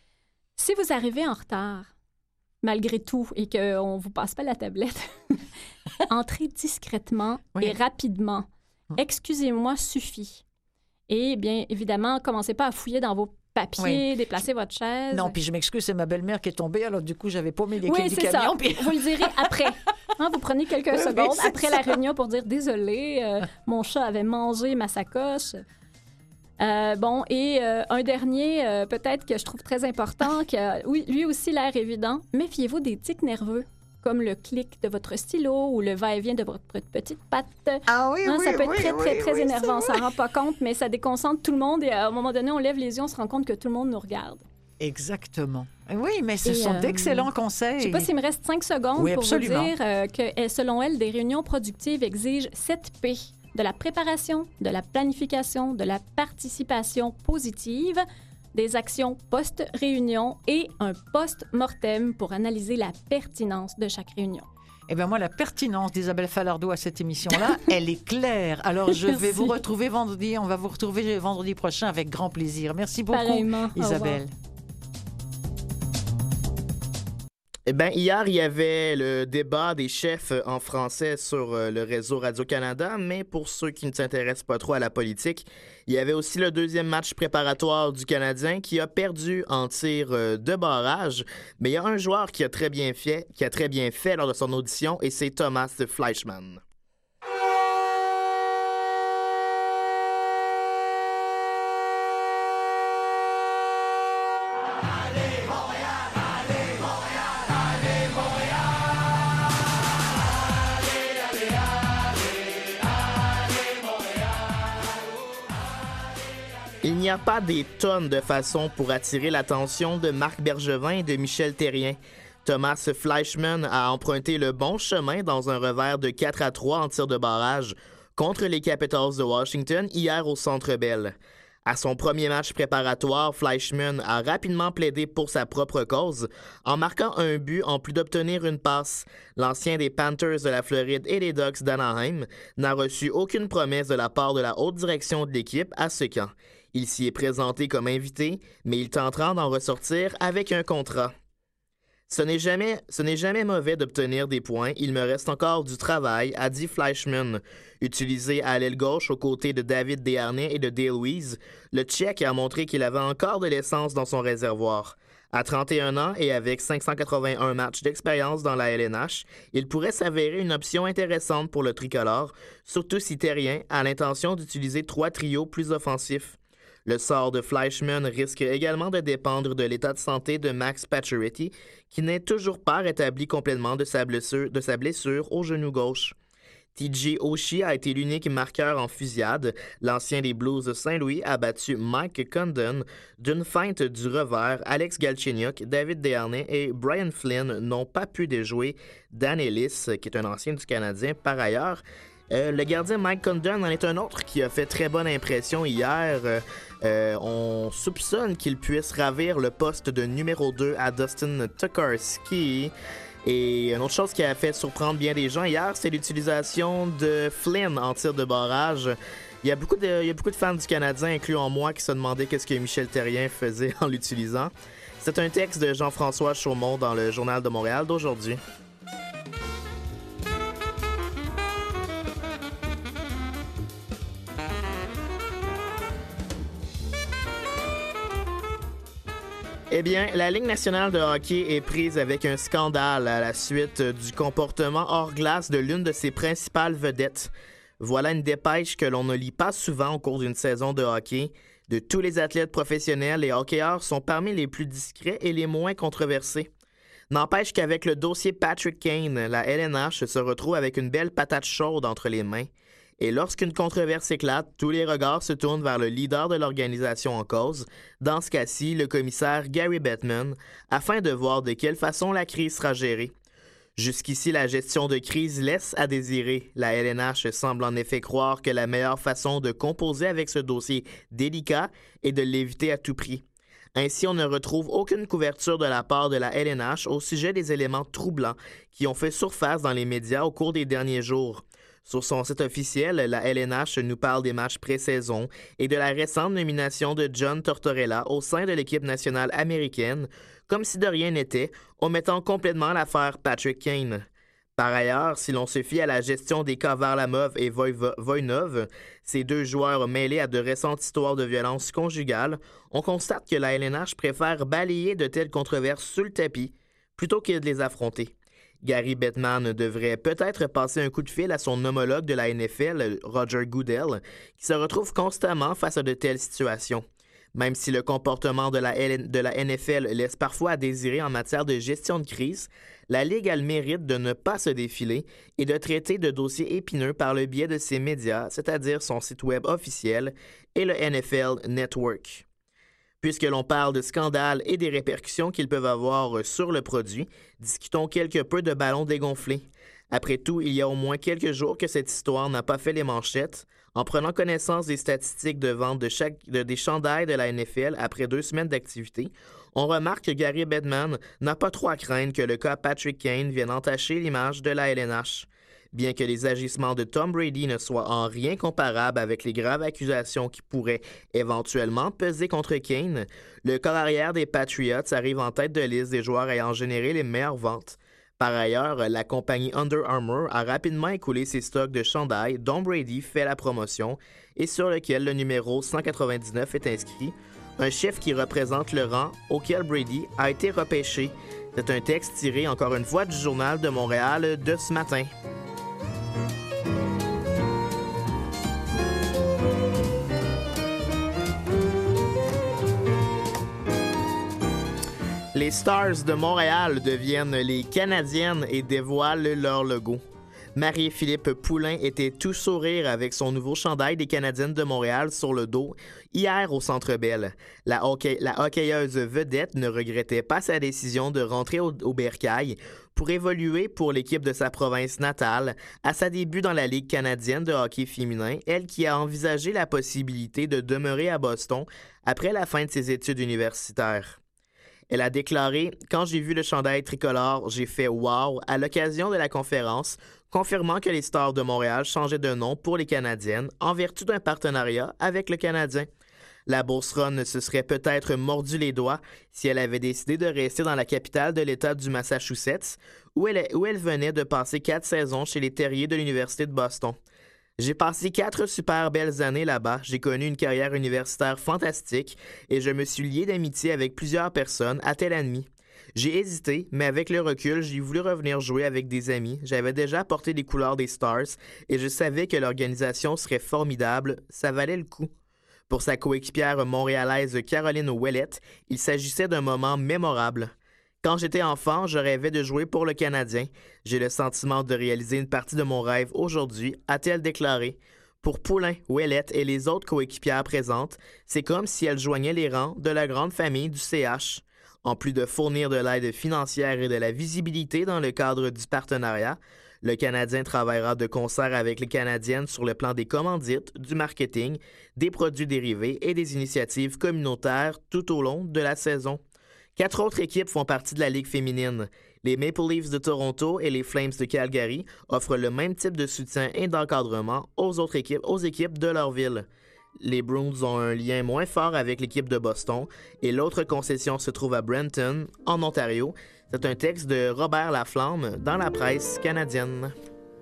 S3: Si vous arrivez en retard, malgré tout, et qu'on ne vous passe pas la tablette, entrez discrètement
S2: Oui.
S3: et rapidement. Excusez-moi suffit. Et bien évidemment, commencez pas à fouiller dans vos papiers, déplacer votre chaise.
S2: Non, puis je m'excuse, c'est ma belle-mère qui est tombée, alors du coup, j'avais pas mis les
S3: Oui,
S2: clés du
S3: c'est
S2: camion.
S3: ça.
S2: Puis...
S3: Vous le direz après. Hein, vous prenez quelques
S2: Oui, oui,
S3: secondes
S2: c'est
S3: après
S2: ça.
S3: la réunion pour dire « Désolé, euh, mon chat avait mangé ma sacoche. » Euh, bon, et euh, un dernier, euh, peut-être que je trouve très important, qui a, oui, lui aussi l'air évident, méfiez-vous des tics nerveux, comme le clic de votre stylo ou le va-et-vient de votre petite patte.
S2: Ah oui,
S3: Hein,
S2: oui,
S3: ça peut être
S2: oui,
S3: très, très,
S2: oui,
S3: très
S2: oui,
S3: énervant. On
S2: c'est
S3: s'en rend pas compte, mais ça déconcentre tout le monde et à un moment donné, on lève les yeux, on se rend compte que tout le monde nous regarde.
S2: Exactement. Oui, mais ce
S3: Et,
S2: sont
S3: euh,
S2: d'excellents conseils.
S3: Je sais pas s'il me reste cinq secondes
S2: Oui,
S3: pour
S2: absolument.
S3: vous dire euh, que, euh, selon elle, des réunions productives exigent sept P. De la préparation, de la planification, de la participation positive, des actions post-réunion et un post-mortem pour analyser la pertinence de chaque réunion.
S2: Eh bien, moi, la pertinence d'Isabelle Falardeau à cette émission-là, elle est claire. Alors, je vais
S3: Merci.
S2: vous retrouver vendredi. On va vous retrouver vendredi prochain avec grand plaisir. Merci beaucoup,
S3: Pareillement. Au
S2: Isabelle.
S4: Eh bien, hier, il y avait le débat des chefs en français sur euh, le réseau Radio-Canada, mais pour ceux qui ne s'intéressent pas trop à la politique, il y avait aussi le deuxième match préparatoire du Canadien qui a perdu en tir euh, de barrage. Mais il y a un joueur qui a très bien fait, qui a très bien fait lors de son audition, et c'est Thomas Fleischmann. Il n'y a pas des tonnes de façons pour attirer l'attention de Marc Bergevin et de Michel Therrien. Thomas Fleischmann a emprunté le bon chemin dans un revers de quatre à trois en tir de barrage contre les Capitals de Washington hier au Centre Bell. À son premier match préparatoire, Fleischmann a rapidement plaidé pour sa propre cause en marquant un but en plus d'obtenir une passe. L'ancien des Panthers de la Floride et des Ducks d'Anaheim n'a reçu aucune promesse de la part de la haute direction de l'équipe à ce camp. Il s'y est présenté comme invité, mais il tentera d'en ressortir avec un contrat. Ce n'est jamais, ce n'est jamais mauvais d'obtenir des points, il me reste encore du travail, a dit Fleischmann. Utilisé à l'aile gauche aux côtés de David Desharnais et de Dale Weiss, le Tchèque a montré qu'il avait encore de l'essence dans son réservoir. À trente et un ans et avec cinq cent quatre-vingt-un matchs d'expérience dans la L N H, il pourrait s'avérer une option intéressante pour le tricolore, surtout si Therrien a l'intention d'utiliser trois trios plus offensifs. Le sort de Fleischmann risque également de dépendre de l'état de santé de Max Pacioretty, qui n'est toujours pas rétabli complètement de sa blessure, de sa blessure au genou gauche. T J Oshie a été l'unique marqueur en fusillade. L'ancien des Blues de Saint-Louis a battu Mike Condon d'une feinte du revers. Alex Galchenyuk, David Desharnais et Brian Flynn n'ont pas pu déjouer Dan Ellis, qui est un ancien du Canadien par ailleurs. Euh, le gardien Mike Condon en est un autre qui a fait très bonne impression hier. Euh, euh, on soupçonne qu'il puisse ravir le poste de numéro deux à Dustin Tokarski. Et une autre chose qui a fait surprendre bien des gens hier, c'est l'utilisation de Flynn en tir de barrage. Il y a beaucoup de, il y a beaucoup de fans du Canadien, incluant moi, qui se demandaient qu'est-ce que Michel Therrien faisait en l'utilisant. C'est un texte de Jean-François Chaumont dans le Journal de Montréal d'aujourd'hui. Eh bien, la Ligue nationale de hockey est prise avec un scandale à la suite du comportement hors glace de l'une de ses principales vedettes. Voilà une dépêche que l'on ne lit pas souvent au cours d'une saison de hockey. De tous les athlètes professionnels, les hockeyeurs sont parmi les plus discrets et les moins controversés. N'empêche qu'avec le dossier Patrick Kane, la L N H se retrouve avec une belle patate chaude entre les mains. Et lorsqu'une controverse éclate, tous les regards se tournent vers le leader de l'organisation en cause, dans ce cas-ci, le commissaire Gary Bettman, afin de voir de quelle façon la crise sera gérée. Jusqu'ici, la gestion de crise laisse à désirer. La L N H semble en effet croire que la meilleure façon de composer avec ce dossier délicat est de l'éviter à tout prix. Ainsi, on ne retrouve aucune couverture de la part de la L N H au sujet des éléments troublants qui ont fait surface dans les médias au cours des derniers jours. Sur son site officiel, la L N H nous parle des matchs pré-saison et de la récente nomination de John Tortorella au sein de l'équipe nationale américaine, comme si de rien n'était, omettant complètement l'affaire Patrick Kane. Par ailleurs, si l'on se fie à la gestion des cas Varlamov et Voinov, ces deux joueurs mêlés à de récentes histoires de violence conjugale, on constate que la L N H préfère balayer de telles controverses sous le tapis plutôt que de les affronter. Gary Bettman devrait peut-être passer un coup de fil à son homologue de la N F L, Roger Goodell, qui se retrouve constamment face à de telles situations. Même si le comportement de la, L- de la N F L laisse parfois à désirer en matière de gestion de crise, la Ligue a le mérite de ne pas se défiler et de traiter de dossiers épineux par le biais de ses médias, c'est-à-dire son site web officiel et le N F L Network. Puisque l'on parle de scandales et des répercussions qu'ils peuvent avoir sur le produit, discutons quelque peu de ballons dégonflés. Après tout, il y a au moins quelques jours que cette histoire n'a pas fait les manchettes. En prenant connaissance des statistiques de vente de chaque, de, des chandails de la N F L après deux semaines d'activité, on remarque que Gary Bettman n'a pas trop à craindre que le cas Patrick Kane vienne entacher l'image de la L N H. Bien que les agissements de Tom Brady ne soient en rien comparables avec les graves accusations qui pourraient éventuellement peser contre Kane, le corps arrière des Patriots arrive en tête de liste des joueurs ayant généré les meilleures ventes. Par ailleurs, la compagnie Under Armour a rapidement écoulé ses stocks de chandails dont Brady fait la promotion et sur lequel le numéro cent quatre-vingt-dix-neuf est inscrit, un chiffre qui représente le rang auquel Brady a été repêché. C'est un texte tiré encore une fois du Journal de Montréal de ce matin. Les Stars de Montréal deviennent les Canadiennes et dévoilent leur logo. Marie-Philippe Poulain était tout sourire avec son nouveau chandail des Canadiennes de Montréal sur le dos hier au Centre Bell. La, hockey, la hockeyeuse vedette ne regrettait pas sa décision de rentrer au, au bercail pour évoluer pour l'équipe de sa province natale à sa début dans la Ligue canadienne de hockey féminin, elle qui a envisagé la possibilité de demeurer à Boston après la fin de ses études universitaires. Elle a déclaré « Quand j'ai vu le chandail tricolore, j'ai fait « wow » à l'occasion de la conférence, confirmant que les Stars de Montréal changeaient de nom pour les Canadiennes en vertu d'un partenariat avec le Canadien. La Beauceronne se serait peut-être mordu les doigts si elle avait décidé de rester dans la capitale de l'État du Massachusetts, où elle, où elle venait de passer quatre saisons chez les Terriers de l'Université de Boston. J'ai passé quatre super belles années là-bas, j'ai connu une carrière universitaire fantastique et je me suis lié d'amitié avec plusieurs personnes, a-t-elle admis. J'ai hésité, mais avec le recul, j'ai voulu revenir jouer avec des amis. J'avais déjà porté les couleurs des Stars et je savais que l'organisation serait formidable, ça valait le coup. Pour sa coéquipière montréalaise Caroline Ouellette, il s'agissait d'un moment mémorable. Quand j'étais enfant, je rêvais de jouer pour le Canadien. J'ai le sentiment de réaliser une partie de mon rêve aujourd'hui, a-t-elle déclaré. Pour Poulain, Ouellette et les autres coéquipières présentes, c'est comme si elle joignait les rangs de la grande famille du C H. En plus de fournir de l'aide financière et de la visibilité dans le cadre du partenariat, le Canadien travaillera de concert avec les Canadiennes sur le plan des commandites, du marketing, des produits dérivés et des initiatives communautaires tout au long de la saison. Quatre autres équipes font partie de la Ligue féminine. Les Maple Leafs de Toronto et les Flames de Calgary offrent le même type de soutien et d'encadrement aux autres équipes, aux équipes de leur ville. Les Bruins ont un lien moins fort avec l'équipe de Boston et l'autre concession se trouve à Brampton, en Ontario. C'est un texte de Robert Laflamme dans la presse canadienne.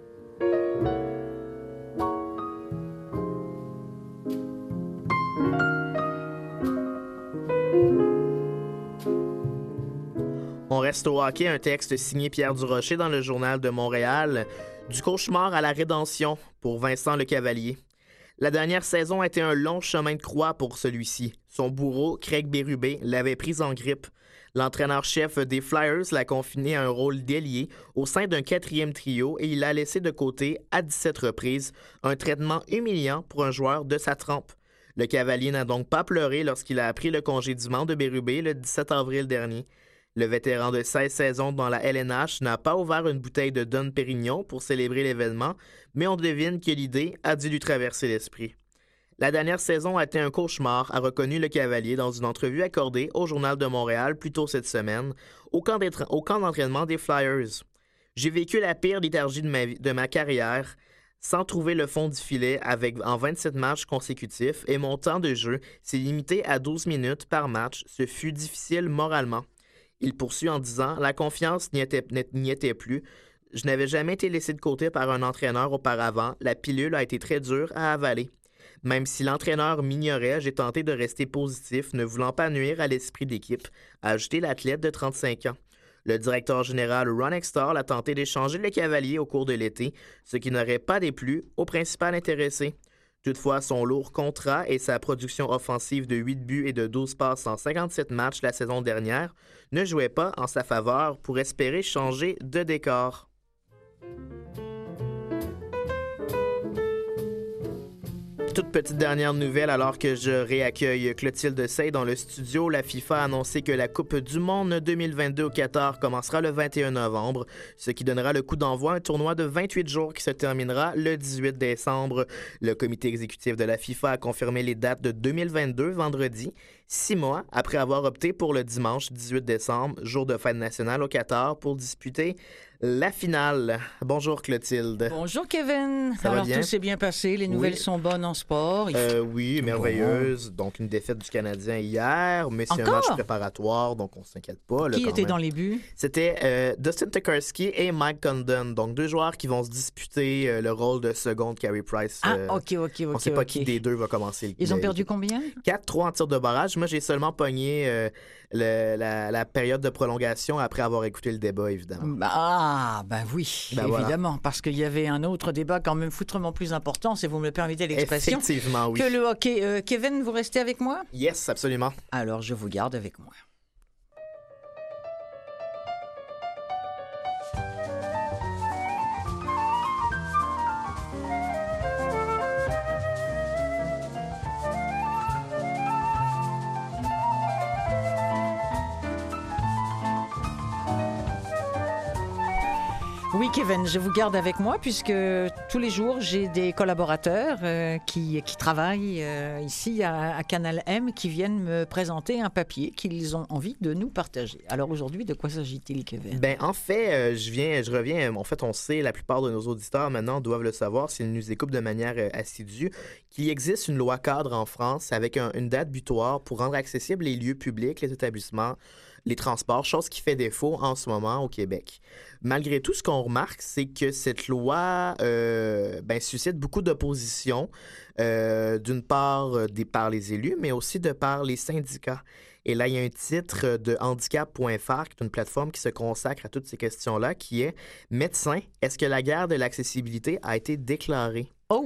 S4: On reste au hockey, un texte signé Pierre Durocher dans le Journal de Montréal. Du cauchemar à la rédemption pour Vincent Lecavalier. La dernière saison a été un long chemin de croix pour celui-ci. Son bourreau, Craig Berube, l'avait pris en grippe. L'entraîneur-chef des Flyers l'a confiné à un rôle d'ailier au sein d'un quatrième trio et il l'a laissé de côté à dix-sept reprises, un traitement humiliant pour un joueur de sa trempe. Le Cavalier n'a donc pas pleuré lorsqu'il a appris le congédiement de Berube le dix-sept avril dernier. Le vétéran de seize saisons dans la L N H n'a pas ouvert une bouteille de Dom Pérignon pour célébrer l'événement, mais on devine que l'idée a dû lui traverser l'esprit. La dernière saison a été un cauchemar, a reconnu le Cavalier dans une entrevue accordée au Journal de Montréal plus tôt cette semaine, au camp, au camp d'entraînement des Flyers. J'ai vécu la pire léthargie de ma, vie, de ma carrière, sans trouver le fond du filet avec, en vingt-sept matchs consécutifs, et mon temps de jeu s'est limité à douze minutes par match. Ce fut difficile moralement. Il poursuit en disant « La confiance n'y était, n'y était plus. Je n'avais jamais été laissé de côté par un entraîneur auparavant. La pilule a été très dure à avaler. Même si l'entraîneur m'ignorait, j'ai tenté de rester positif, ne voulant pas nuire à l'esprit d'équipe », a ajouté l'athlète de trente-cinq ans. Le directeur général Ron Extall a tenté d'échanger le Cavalier au cours de l'été, ce qui n'aurait pas déplu au principal intéressé. Toutefois, son lourd contrat et sa production offensive de huit buts et de douze passes en cinquante-sept matchs la saison dernière ne jouaient pas en sa faveur pour espérer changer de décor. Toute petite dernière nouvelle alors que je réaccueille Clotilde Sey dans le studio. La FIFA a annoncé que la Coupe du Monde deux mille vingt-deux au Qatar commencera le vingt et un novembre, ce qui donnera le coup d'envoi à un tournoi de vingt-huit jours qui se terminera le dix-huit décembre. Le comité exécutif de la FIFA a confirmé les dates de deux mille vingt-deux, vendredi, six mois après avoir opté pour le dimanche dix-huit décembre, jour de fête nationale au Qatar, pour disputer la finale. Bonjour Clotilde.
S2: Bonjour Kevin.
S4: Ça
S2: Alors
S4: va bien?
S2: tout s'est bien passé, les nouvelles
S4: Oui.
S2: sont bonnes en sport. Il faut-
S4: Euh, oui, merveilleuse. Donc, une défaite du Canadien hier, mais c'est un
S2: Encore?
S4: match préparatoire, donc on s'inquiète pas. Là,
S2: Qui
S4: quand
S2: était
S4: même.
S2: dans les buts?
S4: C'était euh, Dustin Tokarski et Mike Condon, donc deux joueurs qui vont se disputer euh, le rôle de seconde Carey Price.
S2: Ah,
S4: euh,
S2: ok, ok, ok.
S4: on sait pas
S2: ok.
S4: qui des deux va commencer. le-
S2: Ils ont
S4: le-
S2: perdu combien?
S4: quatre trois en tir de barrage. Moi, j'ai seulement pogné euh, le- la, la période de prolongation après avoir écouté le débat, évidemment.
S2: Bah, Ah, ben oui,
S4: Ben voilà.
S2: évidemment, parce qu'il y avait un autre débat quand même foutrement plus important, si vous me le permettez l'expression,
S4: Effectivement, oui.
S2: que le hockey. Euh, Kevin, vous restez avec moi?
S4: Yes, absolument.
S2: Alors, je vous garde avec moi. Oui, Kevin, je vous garde avec moi puisque tous les jours, j'ai des collaborateurs euh, qui, qui travaillent euh, ici à, à Canal M qui viennent me présenter un papier qu'ils ont envie de nous partager. Alors aujourd'hui, de quoi s'agit-il, Kevin?
S4: Ben, en fait, euh, je viens, je reviens. En fait, on sait, la plupart de nos auditeurs maintenant doivent le savoir s'ils nous écoutent de manière euh, assidue, qu'il existe une loi cadre en France avec un- une date butoir pour rendre accessibles les lieux publics, les établissements, les transports, chose qui fait défaut en ce moment au Québec. Malgré tout, ce qu'on remarque, c'est que cette loi euh, ben, suscite beaucoup d'opposition, euh, d'une part euh, des, par les élus, mais aussi de par les syndicats. Et là, il y a un titre de handicap point f r, qui est une plateforme qui se consacre à toutes ces questions-là, qui est « Médecins, est-ce que la guerre de l'accessibilité a été déclarée? »
S2: Oh!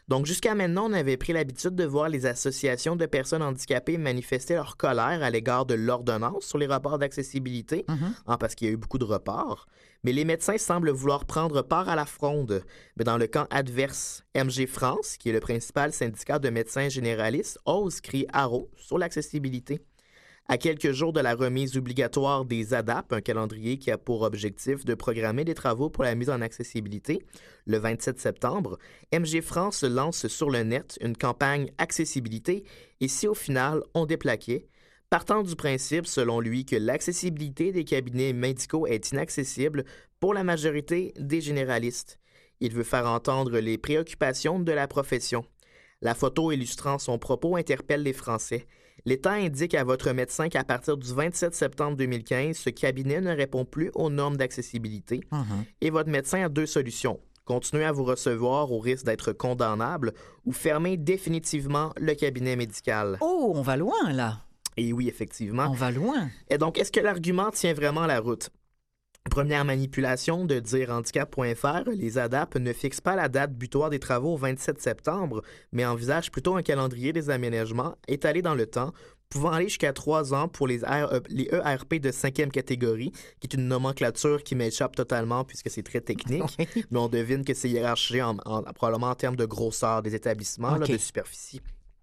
S4: Donc, jusqu'à maintenant, on avait pris l'habitude de voir les associations de personnes handicapées manifester leur colère à l'égard de l'ordonnance sur les reports d'accessibilité,
S2: Mhm.
S4: hein, parce qu'il y a eu beaucoup de reports. Mais les médecins semblent vouloir prendre part à la fronde. Mais dans le camp adverse, M G France, qui est le principal syndicat de médecins généralistes, ose crier haro sur l'accessibilité. À quelques jours de la remise obligatoire des A D A P, un calendrier qui a pour objectif de programmer des travaux pour la mise en accessibilité, le vingt-sept septembre, M G France lance sur le net une campagne accessibilité et si au final on déplaquait, partant du principe, selon lui, que l'accessibilité des cabinets médicaux est inaccessible pour la majorité des généralistes. Il veut faire entendre les préoccupations de la profession. La photo illustrant son propos interpelle les Français. L'État indique à votre médecin qu'à partir du vingt-sept septembre deux mille quinze, ce cabinet ne répond plus aux normes d'accessibilité.
S2: Mhm.
S4: Et votre médecin a deux solutions. Continuer à vous recevoir au risque d'être condamnable ou fermer définitivement le cabinet médical.
S2: Oh, on va loin, là.
S4: Et oui, effectivement.
S2: On va loin.
S4: Et donc, est-ce que l'argument tient vraiment la route? Première manipulation de dire handicap point f r, les A D A P ne fixent pas la date butoir des travaux au vingt-sept septembre, mais envisagent plutôt un calendrier des aménagements étalé dans le temps, pouvant aller jusqu'à trois ans pour les, R E, les E R P de cinquième catégorie, qui est une nomenclature qui m'échappe totalement puisque c'est très technique,
S2: Oui.
S4: mais on devine que c'est hiérarchisé en, en- probablement en termes de grosseur des établissements, là,
S2: OK.
S4: de superficie.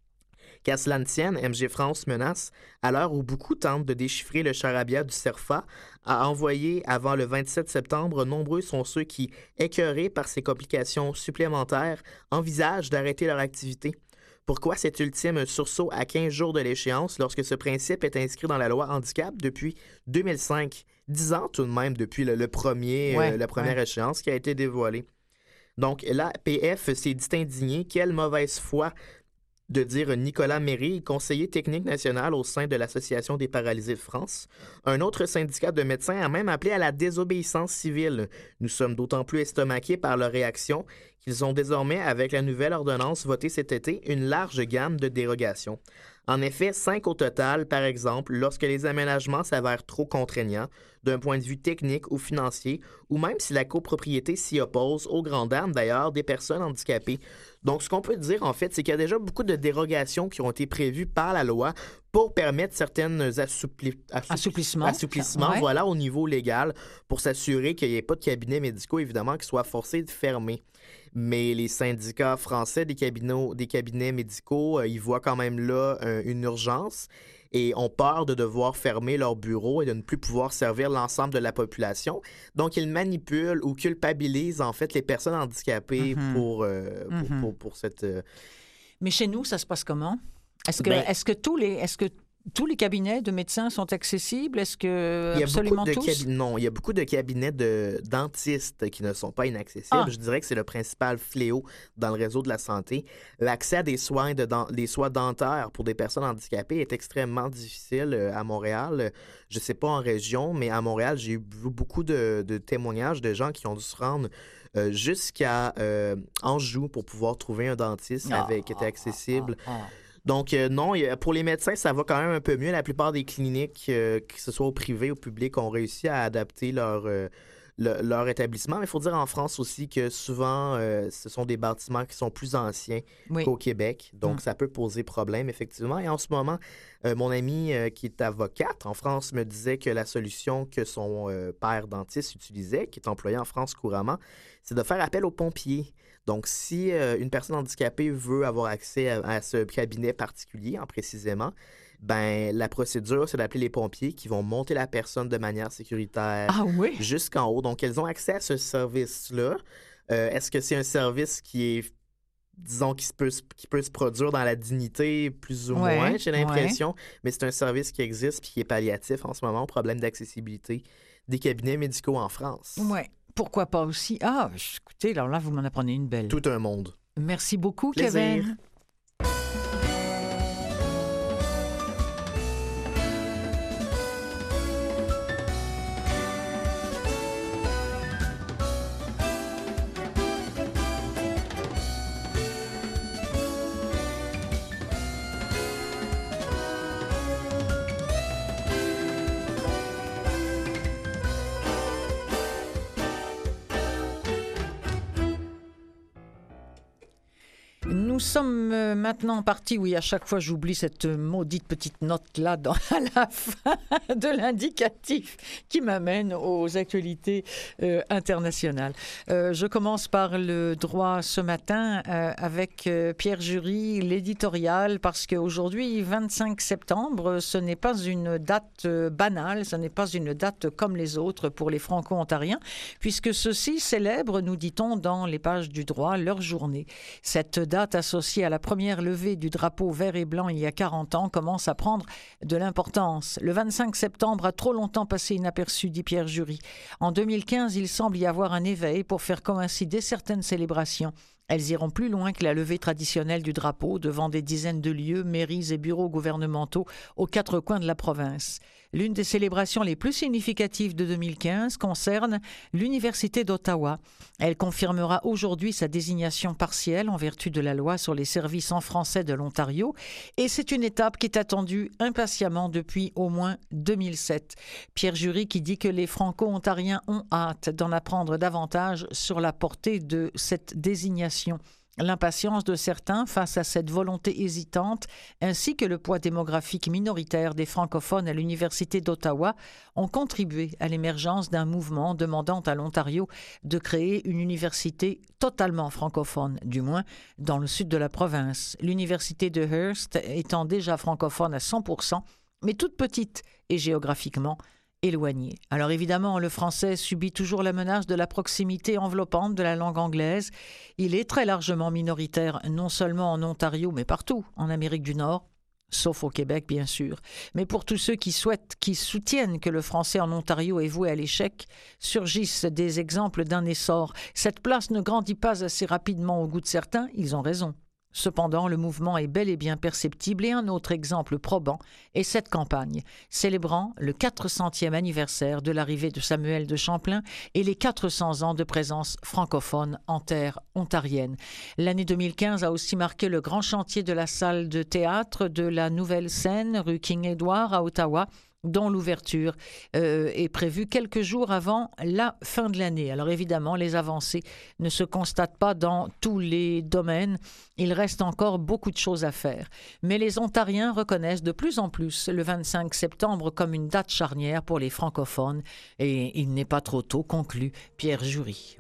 S4: Qu'à cela ne tienne, M G France menace, à l'heure où beaucoup tentent de déchiffrer le charabia du CERFA, à envoyer avant le vingt-sept septembre, nombreux sont ceux qui, écœurés par ces complications supplémentaires, envisagent d'arrêter leur activité. Pourquoi cet ultime sursaut à quinze jours de l'échéance lorsque ce principe est inscrit dans la loi handicap depuis deux mille cinq? dix ans tout de même depuis le, le premier,
S2: Ouais,
S4: euh, la première
S2: ouais.
S4: échéance qui a été dévoilée. Donc, l'A P F s'est dit indigné. Quelle mauvaise foi de dire Nicolas Méry, conseiller technique national au sein de l'Association des paralysés de France. Un autre syndicat de médecins a même appelé à la désobéissance civile. Nous sommes d'autant plus estomaqués par leur réaction qu'ils ont désormais, avec la nouvelle ordonnance votée cet été, une large gamme de dérogations. En effet, cinq au total, par exemple, lorsque les aménagements s'avèrent trop contraignants, d'un point de vue technique ou financier, ou même si la copropriété s'y oppose, aux grandes dames d'ailleurs, des personnes handicapées. Donc, ce qu'on peut dire, en fait, c'est qu'il y a déjà beaucoup de dérogations qui ont été prévues par la loi pour permettre certaines assoupli... assoupli...
S2: Assouplissements.
S4: assouplissements
S2: Ouais.
S4: voilà, au niveau légal, pour s'assurer qu'il n'y ait pas de cabinets médicaux, évidemment, qui soient forcés de fermer. Mais les syndicats français des cabinets, des cabinets médicaux, euh, ils voient quand même là euh, une urgence et ont peur de devoir fermer leurs bureaux et de ne plus pouvoir servir l'ensemble de la population. Donc, ils manipulent ou culpabilisent en fait les personnes handicapées
S2: Mhm.
S4: pour, euh, pour,
S2: Mhm.
S4: pour, pour cette... euh,
S2: Mais chez nous, ça se passe comment? Est-ce que,
S4: Ben-
S2: est-ce que tous les, est-ce que tous les cabinets de médecins sont accessibles? Est-ce que
S4: Il y a
S2: absolument
S4: beaucoup de
S2: tous?
S4: cabi- Non, il y a beaucoup de cabinets de dentistes qui ne sont pas inaccessibles.
S2: Ah.
S4: Je dirais que c'est le principal fléau dans le réseau de la santé. L'accès à des soins, de dent- des soins dentaires pour des personnes handicapées est extrêmement difficile euh, à Montréal. Je ne sais pas en région, mais à Montréal, j'ai eu beaucoup de, de témoignages de gens qui ont dû se rendre euh, jusqu'à euh, Anjou pour pouvoir trouver un dentiste
S2: Ah,
S4: avec, qui était accessible.
S2: ah, ah.
S4: Donc, euh, non, il y a- pour les médecins, ça va quand même un peu mieux. La plupart des cliniques, euh, que ce soit au privé ou au public, ont réussi à adapter leur, euh, le- leur établissement. Mais il faut dire en France aussi que souvent, euh, ce sont des bâtiments qui sont plus anciens
S2: Oui.
S4: qu'au Québec. Donc,
S2: Mm.
S4: ça peut poser problème, effectivement. Et en ce moment, euh, mon amie euh, qui est avocate en France me disait que la solution que son euh, père dentiste utilisait, qui est employé en France couramment, c'est de faire appel aux pompiers. Donc, si euh, une personne handicapée veut avoir accès à, à ce cabinet particulier, en précisément, ben la procédure, c'est d'appeler les pompiers qui vont monter la personne de manière sécuritaire
S2: Ah oui?
S4: jusqu'en haut. Donc, elles ont accès à ce service-là. Euh, est-ce que c'est un service qui est, disons, qui se peut, se- qui peut se produire dans la dignité plus ou
S2: Ouais,
S4: moins, j'ai l'impression, mais c'est un service qui existe puis qui est palliatif en ce moment au problème d'accessibilité des cabinets médicaux en France.
S2: Oui. Pourquoi pas aussi? Ah, écoutez, alors là, vous m'en apprenez une belle.
S4: Tout un monde.
S2: Merci beaucoup,
S4: Plaisir.
S2: Kevin. nous sommes maintenant partis, oui, à chaque fois j'oublie cette maudite petite note-là dans, à la fin de l'indicatif qui m'amène aux actualités euh, internationales. Euh, je commence par le droit ce matin euh, avec euh, Pierre Jury, l'éditorial, parce qu'aujourd'hui, vingt-cinq septembre, ce n'est pas une date euh, banale, ce n'est pas une date comme les autres pour les Franco-Ontariens, puisque ceux-ci célèbrent, nous dit-on dans les pages du droit, leur journée. Cette date associée à la première levée du drapeau vert et blanc il y a quarante ans commence à prendre de l'importance. Le vingt-cinq septembre a trop longtemps passé inaperçu, dit Pierre Jury. En deux mille quinze, il semble y avoir un éveil pour faire coïncider certaines célébrations. Elles iront plus loin que la levée traditionnelle du drapeau devant des dizaines de lieux, mairies et bureaux gouvernementaux aux quatre coins de la province. L'une des célébrations les plus significatives de deux mille quinze concerne l'Université d'Ottawa. Elle confirmera aujourd'hui sa désignation partielle en vertu de la loi sur les services en français de l'Ontario et c'est une étape qui est attendue impatiemment depuis au moins deux mille sept. Pierre Jury qui dit que les Franco-Ontariens ont hâte d'en apprendre davantage sur la portée de cette désignation. L'impatience de certains face à cette volonté hésitante, ainsi que le poids démographique minoritaire des francophones à l'Université d'Ottawa, ont contribué à l'émergence d'un mouvement demandant à l'Ontario de créer une université totalement francophone, du moins dans le sud de la province. L'Université de Hearst étant déjà francophone à cent pour cent, mais toute petite et géographiquement éloigné. Alors évidemment, le français subit toujours la menace de la proximité enveloppante de la langue anglaise. Il est très largement minoritaire, non seulement en Ontario, mais partout en Amérique du Nord, sauf au Québec, bien sûr. Mais pour tous ceux qui souhaitent, qui soutiennent que le français en Ontario est voué à l'échec, surgissent des exemples d'un essor. Cette place ne grandit pas assez rapidement au goût de certains, ils ont raison. Cependant, le mouvement est bel et bien perceptible et un autre exemple probant est cette campagne, célébrant le quatre centième anniversaire de l'arrivée de Samuel de Champlain et les quatre cents ans de présence francophone en terre ontarienne. L'année deux mille quinze a aussi marqué le grand chantier de la salle de théâtre de la Nouvelle Scène, rue King-Édouard à Ottawa, dont l'ouverture euh, est prévue quelques jours avant la fin de l'année. Alors évidemment, les avancées ne se constatent pas dans tous les domaines. Il reste encore beaucoup de choses à faire. Mais les Ontariens reconnaissent de plus en plus le vingt-cinq septembre comme une date charnière pour les francophones. Et il n'est pas trop tôt, conclut Pierre Jury.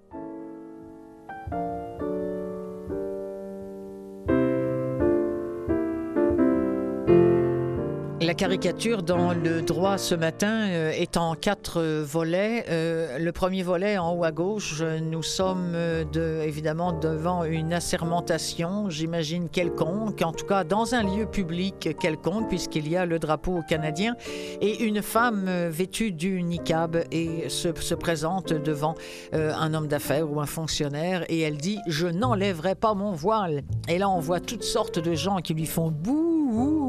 S2: La caricature dans le droit ce matin euh, est en quatre euh, volets. Euh, le premier volet, en haut à gauche, nous sommes euh, de, évidemment devant une assermentation, j'imagine quelconque, en tout cas dans un lieu public quelconque, puisqu'il y a le drapeau canadien, et une femme euh, vêtue du niqab et se, se présente devant euh, un homme d'affaires ou un fonctionnaire, et elle dit « Je n'enlèverai pas mon voile ». Et là, on voit toutes sortes de gens qui lui font « bouh ».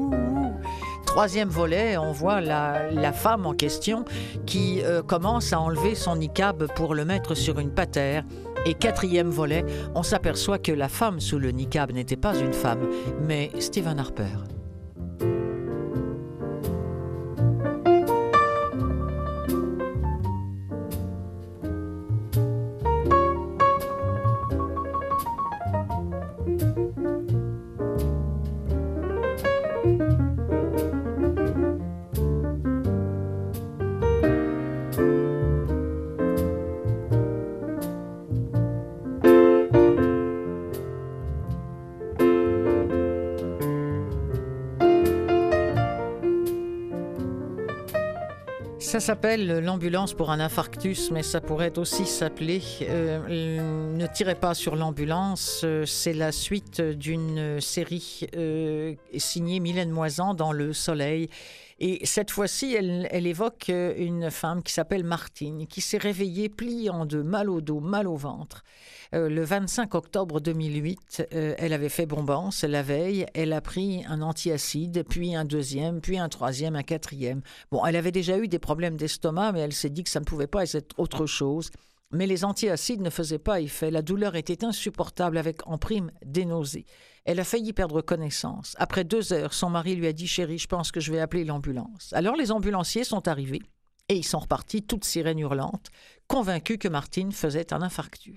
S2: Troisième volet, on voit la, la femme en question qui euh, commence à enlever son niqab pour le mettre sur une patère. Et quatrième volet, on s'aperçoit que la femme sous le niqab n'était pas une femme, mais Stephen Harper. Ça s'appelle l'ambulance pour un infarctus, mais ça pourrait aussi s'appeler euh, Ne tirez pas sur l'ambulance. C'est la suite d'une série euh, signée Mylène Moisan dans Le Soleil. Et cette fois-ci, elle, elle évoque une femme qui s'appelle Martine, qui s'est réveillée pliée en deux, mal au dos, mal au ventre. Euh, le vingt-cinq octobre deux mille huit, euh, elle avait fait bombance la veille. Elle a pris un antiacide, puis un deuxième, puis un troisième, un quatrième. Bon, elle avait déjà eu des problèmes d'estomac, mais elle s'est dit que ça ne pouvait pas être autre chose. Mais les antiacides ne faisaient pas effet. La douleur était insupportable avec en prime des nausées. Elle a failli perdre connaissance. Après deux heures, son mari lui a dit « Chérie, je pense que je vais appeler l'ambulance ». Alors les ambulanciers sont arrivés et ils sont repartis, toutes sirènes hurlantes, convaincus que Martine faisait un infarctus.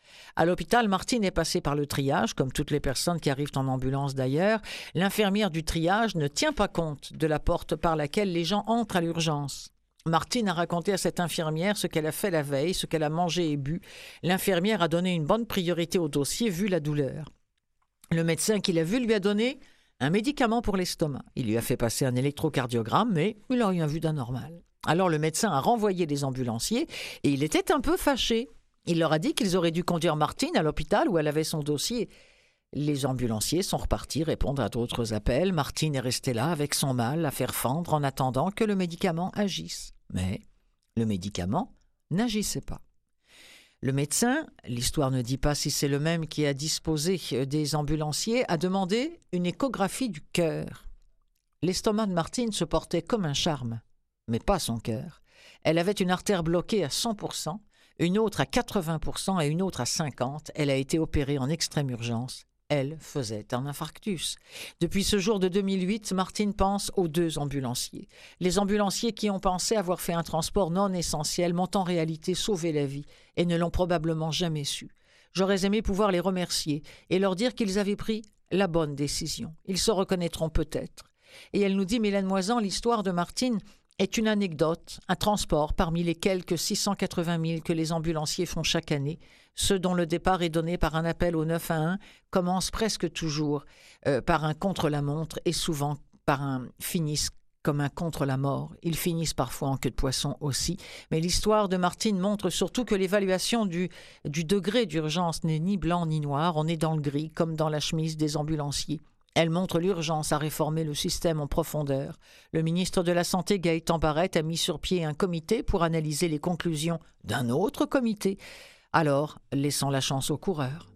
S2: À l'hôpital, Martine est passée par le triage, comme toutes les personnes qui arrivent en ambulance d'ailleurs. L'infirmière du triage ne tient pas compte de la porte par laquelle les gens entrent à l'urgence. Martine a raconté à cette infirmière ce qu'elle a fait la veille, ce qu'elle a mangé et bu. L'infirmière a donné une bonne priorité au dossier vu la douleur. Le médecin qui l'a vu lui a donné un médicament pour l'estomac. Il lui a fait passer un électrocardiogramme, mais il n'a rien vu d'anormal. Alors le médecin a renvoyé des ambulanciers et il était un peu fâché. Il leur a dit qu'ils auraient dû conduire Martine à l'hôpital où elle avait son dossier. Les ambulanciers sont repartis répondre à d'autres appels. Martine est restée là avec son mal à faire fendre en attendant que le médicament agisse. Mais le médicament n'agissait pas. Le médecin, l'histoire ne dit pas si c'est le même qui a disposé des ambulanciers, a demandé une échographie du cœur. L'estomac de Martine se portait comme un charme, mais pas son cœur. Elle avait une artère bloquée à cent pour cent, une autre à quatre-vingts pour cent et une autre à cinquante pour cent. Elle a été opérée en extrême urgence. Elle faisait un infarctus. Depuis ce jour de deux mille huit, Martine pense aux deux ambulanciers. Les ambulanciers qui ont pensé avoir fait un transport non essentiel m'ont en réalité sauvé la vie et ne l'ont probablement jamais su. J'aurais aimé pouvoir les remercier et leur dire qu'ils avaient pris la bonne décision. Ils se reconnaîtront peut-être. Et elle nous dit, Mylène Moisan, l'histoire de Martine est une anecdote, un transport parmi les quelques six cent quatre-vingt mille que les ambulanciers font chaque année. Ceux dont le départ est donné par un appel au neuf un un commencent presque toujours euh, par un contre-la-montre et souvent par un finissent comme un contre-la-mort. Ils finissent parfois en queue de poisson aussi. Mais l'histoire de Martine montre surtout que l'évaluation du, du degré d'urgence n'est ni blanc ni noir. On est dans le gris, comme dans la chemise des ambulanciers. Elle montre l'urgence à réformer le système en profondeur. Le ministre de la Santé, Gaëtan Barrette, a mis sur pied un comité pour analyser les conclusions d'un autre comité. Alors, laissons la chance aux coureurs.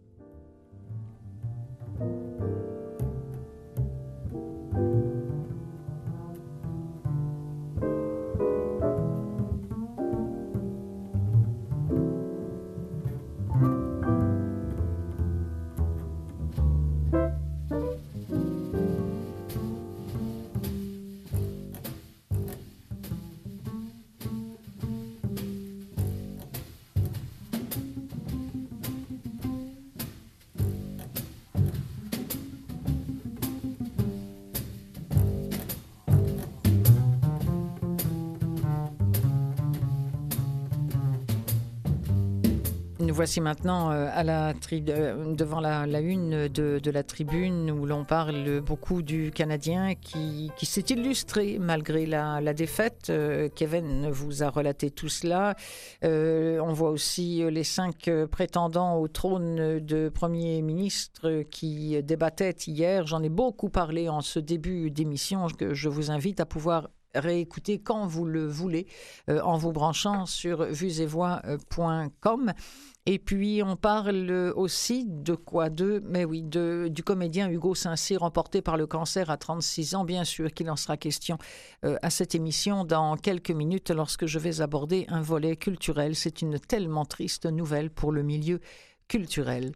S2: Nous voici maintenant à la tri- devant la, la une de, de la tribune où l'on parle beaucoup du Canadien qui, qui s'est illustré malgré la, la défaite. Euh, Kevin vous a relaté tout cela. Euh, on voit aussi les cinq prétendants au trône de Premier ministre qui débattaient hier. J'en ai beaucoup parlé en ce début d'émission que je vous invite à pouvoir réécouter quand vous le voulez euh, en vous branchant sur vues et voix point com. Et puis, on parle aussi de quoi? De, mais oui, de, du comédien Hugo Saint-Cyr, emporté par le cancer à trente-six ans. Bien sûr qu'il en sera question euh, à cette émission dans quelques minutes lorsque je vais aborder un volet culturel. C'est une tellement triste nouvelle pour le milieu culturel.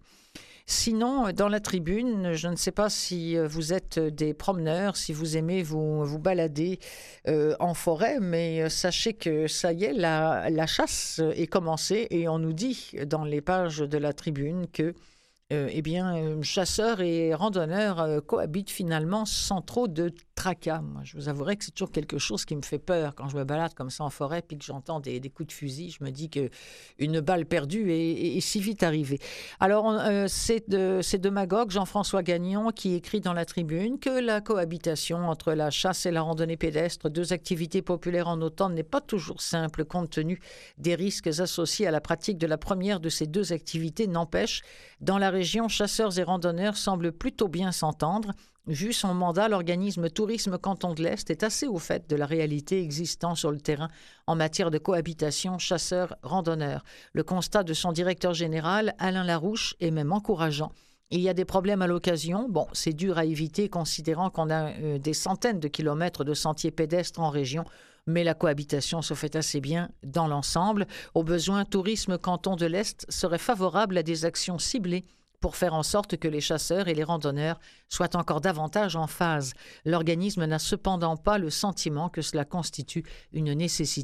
S2: Sinon, dans la tribune, je ne sais pas si vous êtes des promeneurs, si vous aimez vous, vous balader euh, en forêt, mais sachez que ça y est, la, la chasse est commencée et on nous dit dans les pages de la tribune que euh, eh bien, chasseurs et randonneurs euh, cohabitent finalement sans trop de tracas. Moi, je vous avouerai que c'est toujours quelque chose qui me fait peur quand je me balade comme ça en forêt puis que j'entends des, des coups de fusil. Je me dis qu'une balle perdue est, est, est si vite arrivée. Alors, on, euh, c'est, de, c'est de Magog, Jean-François Gagnon, qui écrit dans la tribune que la cohabitation entre la chasse et la randonnée pédestre, deux activités populaires en automne, n'est pas toujours simple compte tenu des risques associés à la pratique de la première de ces deux activités. N'empêche, dans la région, chasseurs et randonneurs semblent plutôt bien s'entendre. Vu son mandat, l'organisme Tourisme Canton de l'Est est assez au fait de la réalité existant sur le terrain en matière de cohabitation chasseurs-randonneurs. Le constat de son directeur général, Alain Larouche, est même encourageant. Il y a des problèmes à l'occasion. Bon, c'est dur à éviter considérant qu'on a euh, des centaines de kilomètres de sentiers pédestres en région, mais la cohabitation se fait assez bien dans l'ensemble. Au besoin, Tourisme Canton de l'Est serait favorable à des actions ciblées pour faire en sorte que les chasseurs et les randonneurs soient encore davantage en phase. L'organisme n'a cependant pas le sentiment que cela constitue une nécessité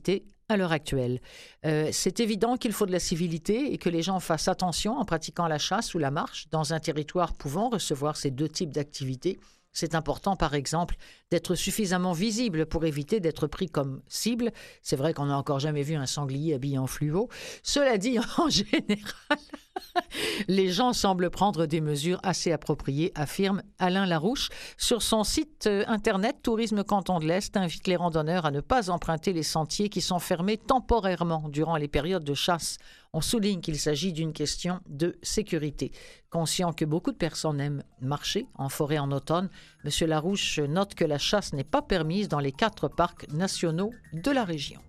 S2: à l'heure actuelle. Euh, c'est évident qu'il faut de la civilité et que les gens fassent attention en pratiquant la chasse ou la marche dans un territoire pouvant recevoir ces deux types d'activités. C'est important, par exemple, d'être suffisamment visible pour éviter d'être pris comme cible. C'est vrai qu'on n'a encore jamais vu un sanglier habillé en fluo. Cela dit, en général, les gens semblent prendre des mesures assez appropriées, affirme Alain Larouche. Sur son site internet, Tourisme Canton de l'Est invite les randonneurs à ne pas emprunter les sentiers qui sont fermés temporairement durant les périodes de chasse. On souligne qu'il s'agit d'une question de sécurité. Conscient que beaucoup de personnes aiment marcher en forêt en automne, M. Larouche note que la chasse n'est pas permise dans les quatre parcs nationaux de la région.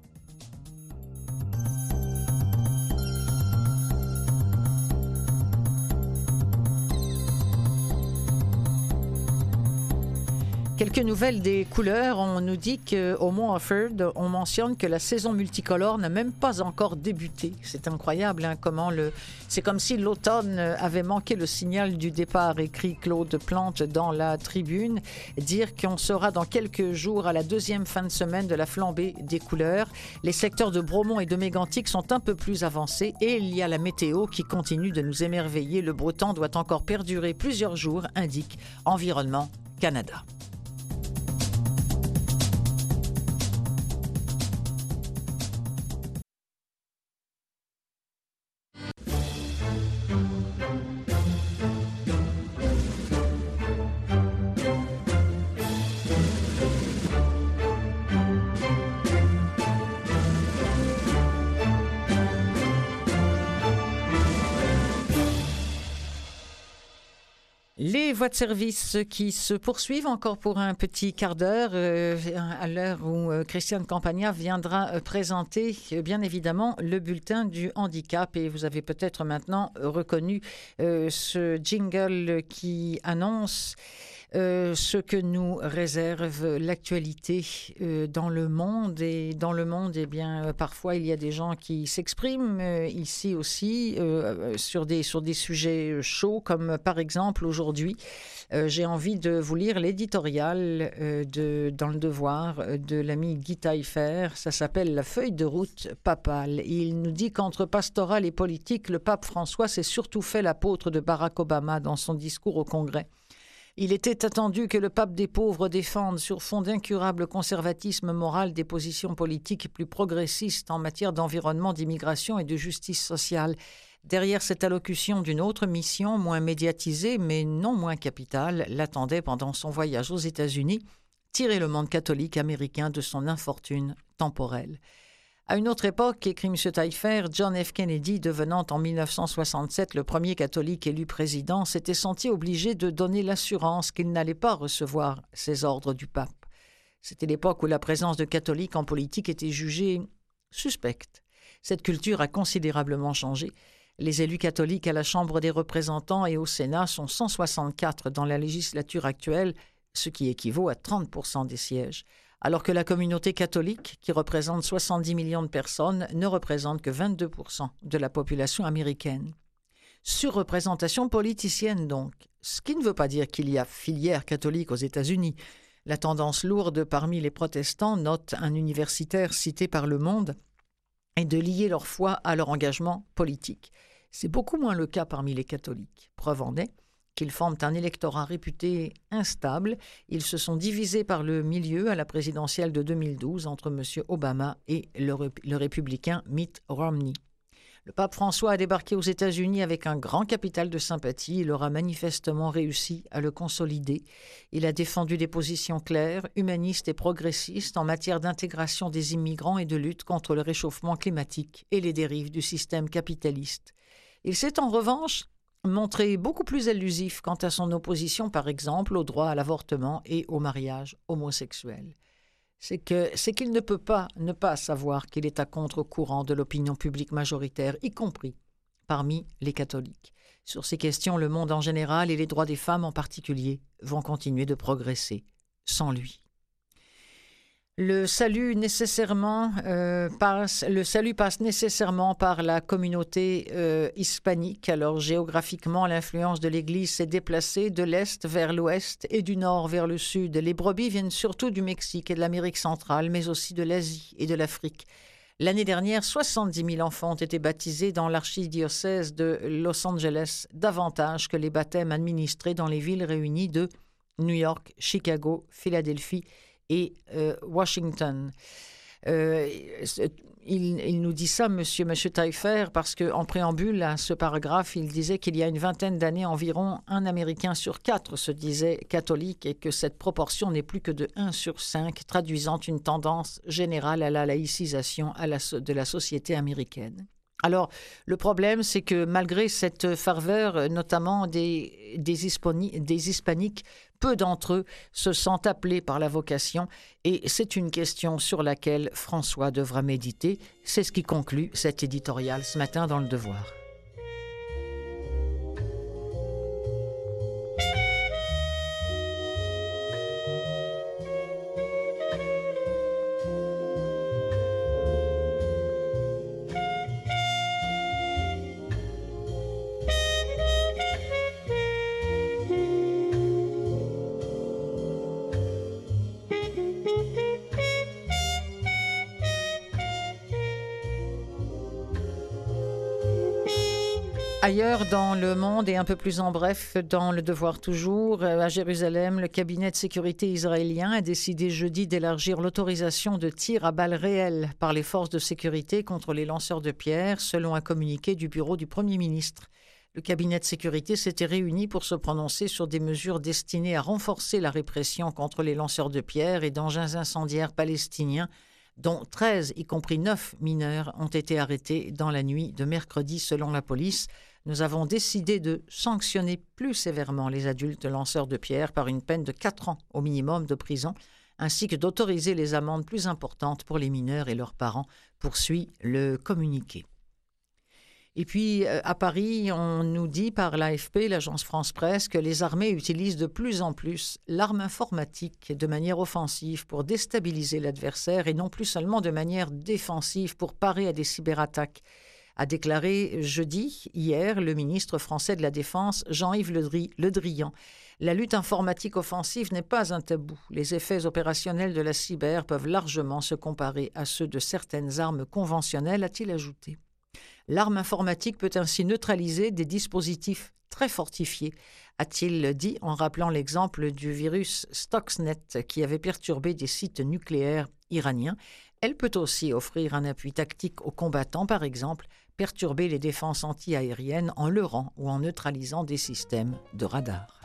S2: Quelques nouvelles des couleurs. On nous dit qu'au Mont Offord, on mentionne que la saison multicolore n'a même pas encore débuté. C'est incroyable, hein, comment le... C'est comme si l'automne avait manqué le signal du départ, écrit Claude Plante dans la Tribune. Dire qu'on sera dans quelques jours à la deuxième fin de semaine de la flambée des couleurs. Les secteurs de Bromont et de Mégantic sont un peu plus avancés et il y a la météo qui continue de nous émerveiller. Le beau temps doit encore perdurer plusieurs jours, indique Environnement Canada. Les voies de service qui se poursuivent encore pour un petit quart d'heure, euh, à l'heure où euh, Christiane Campagna viendra euh, présenter, euh, bien évidemment, le bulletin du handicap. Et vous avez peut-être maintenant reconnu euh, ce jingle qui annonce Euh, ce que nous réserve l'actualité euh, dans le monde. Et dans le monde, eh bien, euh, parfois, il y a des gens qui s'expriment euh, ici aussi euh, sur, des, sur des sujets chauds, comme par exemple aujourd'hui, euh, j'ai envie de vous lire l'éditorial euh, de, dans Le Devoir euh, de l'ami Guy Taillefer. Ça s'appelle « La feuille de route papale ». Il nous dit qu'entre pastoral et politique, le pape François s'est surtout fait l'apôtre de Barack Obama dans son discours au Congrès. Il était attendu que le pape des pauvres défende, sur fond d'incurable conservatisme moral, des positions politiques plus progressistes en matière d'environnement, d'immigration et de justice sociale. Derrière cette allocution d'une autre mission, moins médiatisée, mais non moins capitale, l'attendait pendant son voyage aux États-Unis, tirer le monde catholique américain de son infortune temporelle. À une autre époque, écrit M. Taillefer, John F. Kennedy, devenant en mille neuf cent soixante-sept le premier catholique élu président, s'était senti obligé de donner l'assurance qu'il n'allait pas recevoir ses ordres du pape. C'était l'époque où la présence de catholiques en politique était jugée suspecte. Cette culture a considérablement changé. Les élus catholiques à la Chambre des représentants et au Sénat sont cent soixante-quatre dans la législature actuelle, ce qui équivaut à trente pour cent des sièges. Alors que la communauté catholique, qui représente soixante-dix millions de personnes, ne représente que vingt-deux pour cent de la population américaine. Surreprésentation politicienne donc, ce qui ne veut pas dire qu'il y a filière catholique aux États-Unis. La tendance lourde parmi les protestants, note un universitaire cité par Le Monde, est de lier leur foi à leur engagement politique. C'est beaucoup moins le cas parmi les catholiques. Preuve en est qu'ils forment un électorat réputé instable. Ils se sont divisés par le milieu à la présidentielle de deux mille douze entre M. Obama et le, le républicain Mitt Romney. Le pape François a débarqué aux États-Unis avec un grand capital de sympathie. Il aura manifestement réussi à le consolider. Il a défendu des positions claires, humanistes et progressistes en matière d'intégration des immigrants et de lutte contre le réchauffement climatique et les dérives du système capitaliste. Il s'est en revanche montré beaucoup plus élusif quant à son opposition, par exemple, au droit à l'avortement et au mariage homosexuel. C'est que, c'est qu'il ne peut pas ne pas savoir qu'il est à contre-courant de l'opinion publique majoritaire, y compris parmi les catholiques. Sur ces questions, le monde en général et les droits des femmes en particulier vont continuer de progresser sans lui. Le salut, nécessairement, euh, passe, le salut passe nécessairement par la communauté euh, hispanique. Alors géographiquement, l'influence de l'Église s'est déplacée de l'Est vers l'Ouest et du Nord vers le Sud. Les brebis viennent surtout du Mexique et de l'Amérique centrale, mais aussi de l'Asie et de l'Afrique. L'année dernière, soixante-dix mille enfants ont été baptisés dans l'archidiocèse de Los Angeles, davantage que les baptêmes administrés dans les villes réunies de New York, Chicago, Philadelphie et euh, Washington. Euh, il, il nous dit ça, monsieur, monsieur Taillefer, parce qu'en préambule à ce paragraphe, il disait qu'il y a une vingtaine d'années environ, un Américain sur quatre se disait catholique et que cette proportion n'est plus que de un sur cinq, traduisant une tendance générale à la laïcisation à la, de la société américaine. Alors, le problème, c'est que malgré cette ferveur, notamment des, des, hispani- des hispaniques, peu d'entre eux se sentent appelés par la vocation et c'est une question sur laquelle François devra méditer. C'est ce qui conclut cet éditorial ce matin dans Le Devoir. Ailleurs dans le monde et un peu plus en bref dans Le Devoir toujours, à Jérusalem, le cabinet de sécurité israélien a décidé jeudi d'élargir l'autorisation de tir à balles réelles par les forces de sécurité contre les lanceurs de pierres, selon un communiqué du bureau du Premier ministre. Le cabinet de sécurité s'était réuni pour se prononcer sur des mesures destinées à renforcer la répression contre les lanceurs de pierres et d'engins incendiaires palestiniens, dont treize, y compris neuf mineurs, ont été arrêtés dans la nuit de mercredi selon la police. Nous avons décidé de sanctionner plus sévèrement les adultes lanceurs de pierres par une peine de quatre ans au minimum de prison, ainsi que d'autoriser les amendes plus importantes pour les mineurs et leurs parents, poursuit le communiqué. Et puis, à Paris, on nous dit par l'A F P, l'agence France-Presse, que les armées utilisent de plus en plus l'arme informatique de manière offensive pour déstabiliser l'adversaire et non plus seulement de manière défensive pour parer à des cyberattaques, a déclaré jeudi, hier, le ministre français de la Défense, Jean-Yves Le, Dri- Le Drian. La lutte informatique offensive n'est pas un tabou. Les effets opérationnels de la cyber peuvent largement se comparer à ceux de certaines armes conventionnelles, a-t-il ajouté. L'arme informatique peut ainsi neutraliser des dispositifs très fortifiés, a-t-il dit en rappelant l'exemple du virus Stuxnet qui avait perturbé des sites nucléaires iraniens. Elle peut aussi offrir un appui tactique aux combattants, par exemple, perturber les défenses anti-aériennes en leurrant ou en neutralisant des systèmes de radar.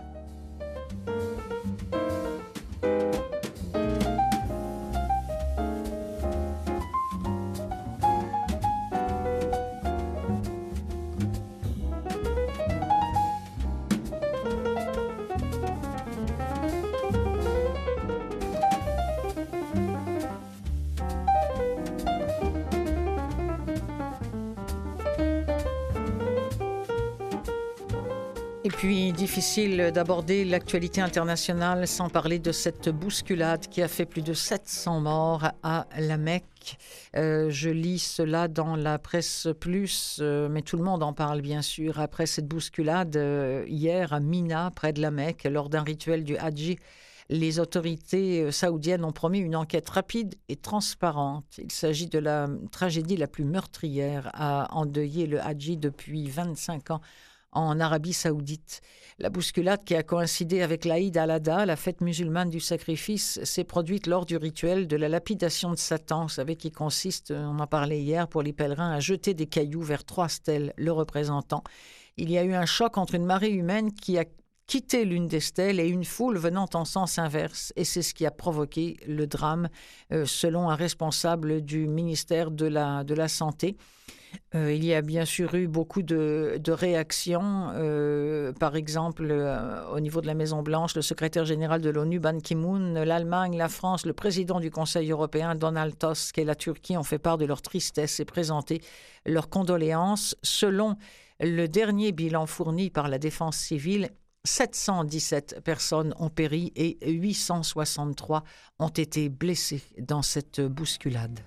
S2: Et puis, difficile d'aborder l'actualité internationale sans parler de cette bousculade qui a fait plus de sept cents morts à la Mecque. Euh, je lis cela dans la presse plus, euh, mais tout le monde en parle bien sûr. Après cette bousculade, euh, hier à Mina, près de la Mecque, lors d'un rituel du Hadji, les autorités saoudiennes ont promis une enquête rapide et transparente. Il s'agit de la tragédie la plus meurtrière à endeuiller le Hadji depuis vingt-cinq ans. En Arabie saoudite. La bousculade qui a coïncidé avec l'Aïd al-Adha, la fête musulmane du sacrifice, s'est produite lors du rituel de la lapidation de Satan, vous savez, qui consiste, on en parlait hier pour les pèlerins, à jeter des cailloux vers trois stèles le représentant. Il y a eu un choc entre une marée humaine qui a quitté l'une des stèles et une foule venant en sens inverse. Et c'est ce qui a provoqué le drame, euh, selon un responsable du ministère de la, de la Santé. Euh, il y a bien sûr eu beaucoup de, de réactions. Euh, par exemple, euh, au niveau de la Maison-Blanche, le secrétaire général de l'ONU, Ban Ki-moon, l'Allemagne, la France, le président du Conseil européen, Donald Tusk, et la Turquie ont fait part de leur tristesse et présenté leurs condoléances. Selon le dernier bilan fourni par la défense civile, sept cent dix-sept personnes ont péri et huit cent soixante-trois ont été blessées dans cette bousculade.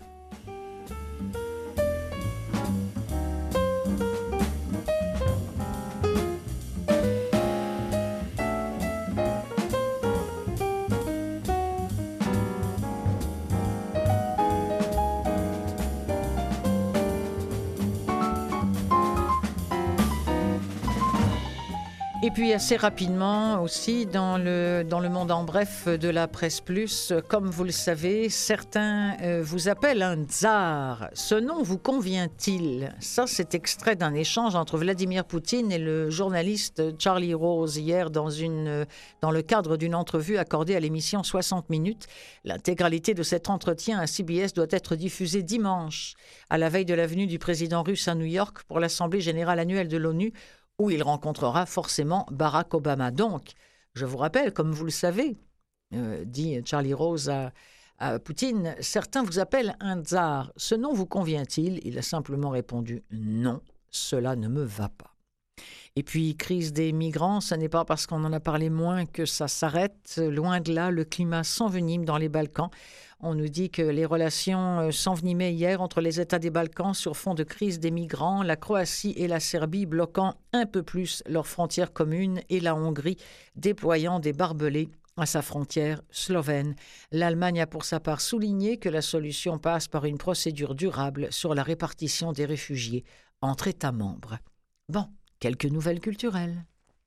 S2: Et puis assez rapidement aussi dans le, dans le monde en bref de la Presse Plus, comme vous le savez, certains euh, vous appellent un tsar. Ce nom vous convient-il? Ça, c'est extrait d'un échange entre Vladimir Poutine et le journaliste Charlie Rose hier dans, une, dans le cadre d'une entrevue accordée à l'émission soixante minutes. L'intégralité de cet entretien à C B S doit être diffusée dimanche, à la veille de la venue du président russe à New York pour l'Assemblée générale annuelle de l'ONU, où il rencontrera forcément Barack Obama. Donc, je vous rappelle, comme vous le savez, euh, dit Charlie Rose à, à Poutine, certains vous appellent un tsar. Ce nom vous convient-il? Il a simplement répondu « Non, cela ne me va pas ». Et puis, crise des migrants, ce n'est pas parce qu'on en a parlé moins que ça s'arrête. Loin de là, le climat s'envenime dans les Balkans. On nous dit que les relations s'envenimaient hier entre les États des Balkans sur fond de crise des migrants, la Croatie et la Serbie bloquant un peu plus leurs frontières communes et la Hongrie déployant des barbelés à sa frontière slovène. L'Allemagne a pour sa part souligné que la solution passe par une procédure durable sur la répartition des réfugiés entre États membres. Bon, quelques nouvelles culturelles.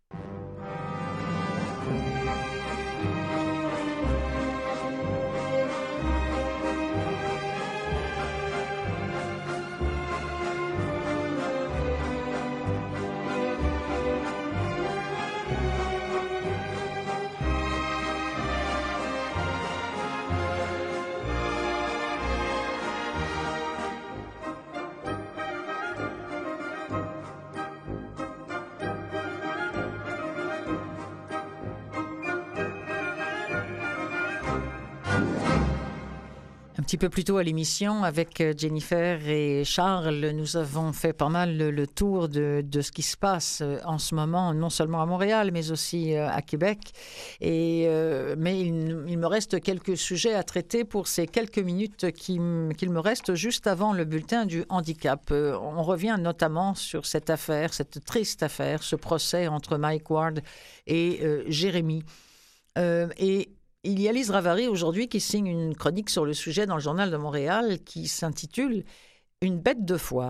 S2: Un petit peu plus tôt à l'émission, avec Jennifer et Charles, nous avons fait pas mal le, le tour de, de ce qui se passe en ce moment, non seulement à Montréal, mais aussi à Québec. Et, euh, mais il, il me reste quelques sujets à traiter pour ces quelques minutes qui, qu'il me reste juste avant le bulletin du handicap. Euh, on revient notamment sur cette affaire, cette triste affaire, ce procès entre Mike Ward et euh, Jérémy. Euh, et Il y a Lise Ravary aujourd'hui qui signe une chronique sur le sujet dans le Journal de Montréal qui s'intitule « Une bête de foire ».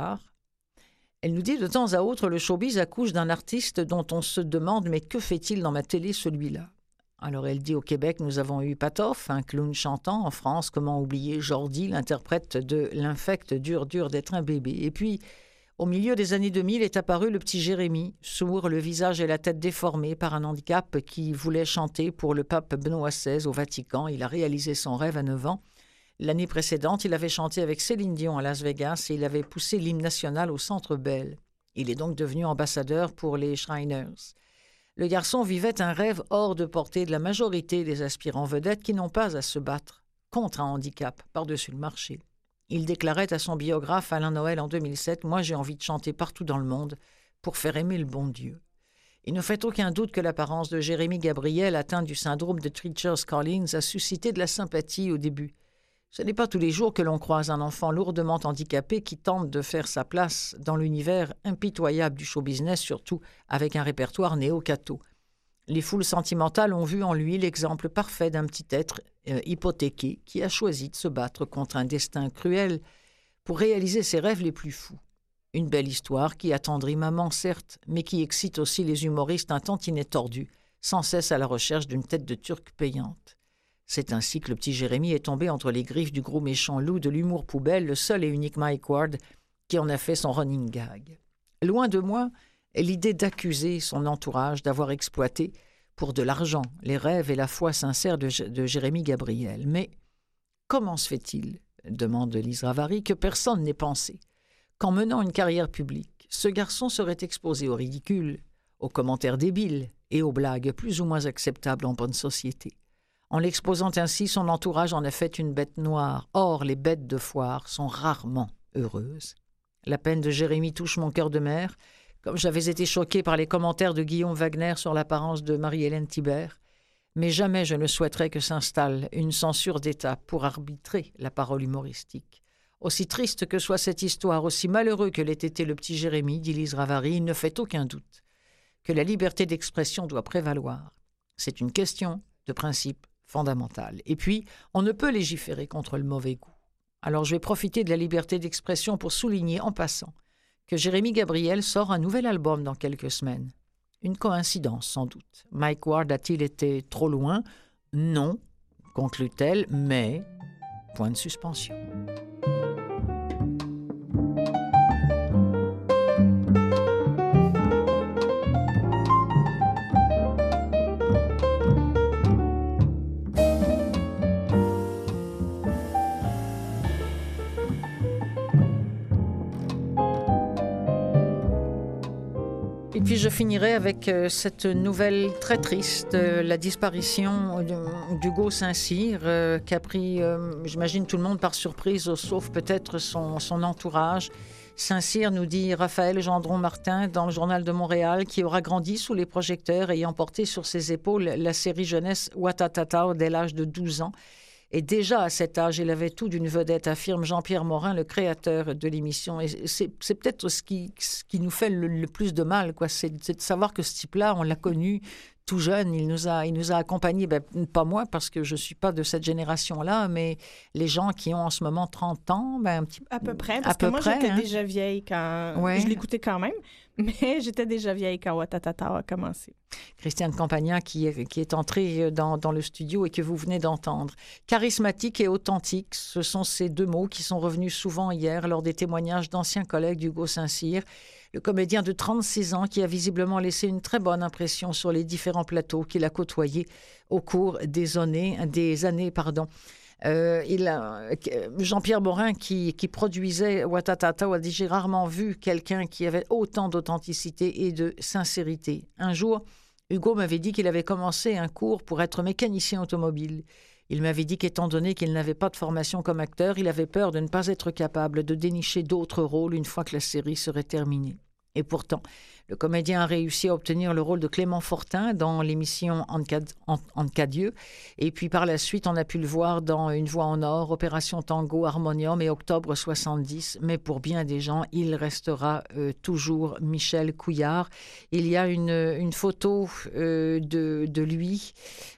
S2: Elle nous dit « De temps à autre, le showbiz accouche d'un artiste dont on se demande « Mais que fait-il dans ma télé, celui-là ?» Alors elle dit « Au Québec, nous avons eu Patoff, un clown chantant. En France, comment oublier Jordi, l'interprète de « L'infect dur dur d'être un bébé ». Et puis, au milieu des années deux mille est apparu le petit Jérémy, sourd, le visage et la tête déformés par un handicap, qui voulait chanter pour le pape Benoît seize au Vatican. Il a réalisé son rêve à neuf ans. L'année précédente, il avait chanté avec Céline Dion à Las Vegas et il avait poussé l'hymne national au Centre Bell. Il est donc devenu ambassadeur pour les Shriners. Le garçon vivait un rêve hors de portée de la majorité des aspirants vedettes qui n'ont pas à se battre contre un handicap par-dessus le marché. Il déclarait à son biographe Alain Noël en deux mille sept « Moi, j'ai envie de chanter partout dans le monde pour faire aimer le bon Dieu ». Il ne fait aucun doute que l'apparence de Jérémy Gabriel, atteint du syndrome de Treacher-Collins, a suscité de la sympathie au début. Ce n'est pas tous les jours que l'on croise un enfant lourdement handicapé qui tente de faire sa place dans l'univers impitoyable du show-business, surtout avec un répertoire néo-catho. Les foules sentimentales ont vu en lui l'exemple parfait d'un petit être euh, hypothéqué qui a choisi de se battre contre un destin cruel pour réaliser ses rêves les plus fous. Une belle histoire qui attendrit maman, certes, mais qui excite aussi les humoristes un tantinet tordus, sans cesse à la recherche d'une tête de turc payante. C'est ainsi que le petit Jérémy est tombé entre les griffes du gros méchant loup de l'humour poubelle, le seul et unique Mike Ward, qui en a fait son running gag. Loin de moi est l'idée d'accuser son entourage d'avoir exploité pour de l'argent les rêves et la foi sincère de, J- de Jérémy Gabriel. Mais comment se fait-il, demande Lise Ravary, que personne n'ait pensé qu'en menant une carrière publique, ce garçon serait exposé au ridicule, aux commentaires débiles et aux blagues plus ou moins acceptables en bonne société. En l'exposant ainsi, son entourage en a fait une bête noire. Or, les bêtes de foire sont rarement heureuses. La peine de Jérémy touche mon cœur de mère, comme j'avais été choquée par les commentaires de Guillaume Wagner sur l'apparence de Marie-Hélène Thibert. Mais jamais je ne souhaiterais que s'installe une censure d'État pour arbitrer la parole humoristique. Aussi triste que soit cette histoire, aussi malheureux que l'ait été le petit Jérémy, dit Lise Ravary, il ne fait aucun doute que la liberté d'expression doit prévaloir. C'est une question de principe fondamentale. Et puis, on ne peut légiférer contre le mauvais goût. Alors je vais profiter de la liberté d'expression pour souligner en passant que Jérémy Gabriel sort un nouvel album dans quelques semaines. Une coïncidence, sans doute. Mike Ward a-t-il été trop loin? Non, conclut-elle, mais point de suspension. Et puis je finirai avec euh, cette nouvelle très triste, euh, la disparition d'Hugo Saint-Cyr, euh, qui a pris, euh, j'imagine, tout le monde par surprise, sauf peut-être son, son entourage. Saint-Cyr, nous dit Raphaël Gendron-Martin dans le Journal de Montréal, qui aura grandi sous les projecteurs, ayant porté sur ses épaules la série jeunesse Ouattatata dès l'âge de douze ans. Et déjà à cet âge, il avait tout d'une vedette, affirme Jean-Pierre Morin, le créateur de l'émission. Et c'est, c'est peut-être ce qui, ce qui nous fait le, le plus de mal, quoi. C'est, c'est de savoir que ce type-là, on l'a connu tout jeune. Il nous a, il nous a accompagnés, ben, pas moi, parce que je ne suis pas de cette génération-là, mais les gens qui ont en ce moment trente ans, ben, un petit
S5: à peu près, parce
S2: à
S5: que
S2: peu
S5: moi,
S2: près,
S5: j'étais
S2: hein.
S5: déjà vieille quand...
S2: Ouais.
S5: Je l'écoutais quand même, mais j'étais déjà vieille quand Ouattatata a commencé.
S2: Christiane Campagna qui est, qui est entrée dans, dans le studio et que vous venez d'entendre. Charismatique et authentique, ce sont ces deux mots qui sont revenus souvent hier lors des témoignages d'anciens collègues d'Hugo Saint-Cyr, le comédien de trente-six ans qui a visiblement laissé une très bonne impression sur les différents plateaux qu'il a côtoyés au cours des années, des années pardon. Euh, il a, Jean-Pierre Morin, qui, qui produisait Ouattatata, a dit « J'ai rarement vu quelqu'un qui avait autant d'authenticité et de sincérité. » Un jour, Hugo m'avait dit qu'il avait commencé un cours pour être mécanicien automobile. Il m'avait dit qu'étant donné qu'il n'avait pas de formation comme acteur, il avait peur de ne pas être capable de dénicher d'autres rôles une fois que la série serait terminée. Et pourtant, le comédien a réussi à obtenir le rôle de Clément Fortin dans l'émission En cas Dieu. Et puis par la suite, on a pu le voir dans Une voix en or, Opération Tango, Harmonium et Octobre soixante-dix. Mais pour bien des gens, il restera euh, toujours Michel Couillard. Il y a une, une photo euh, de, de lui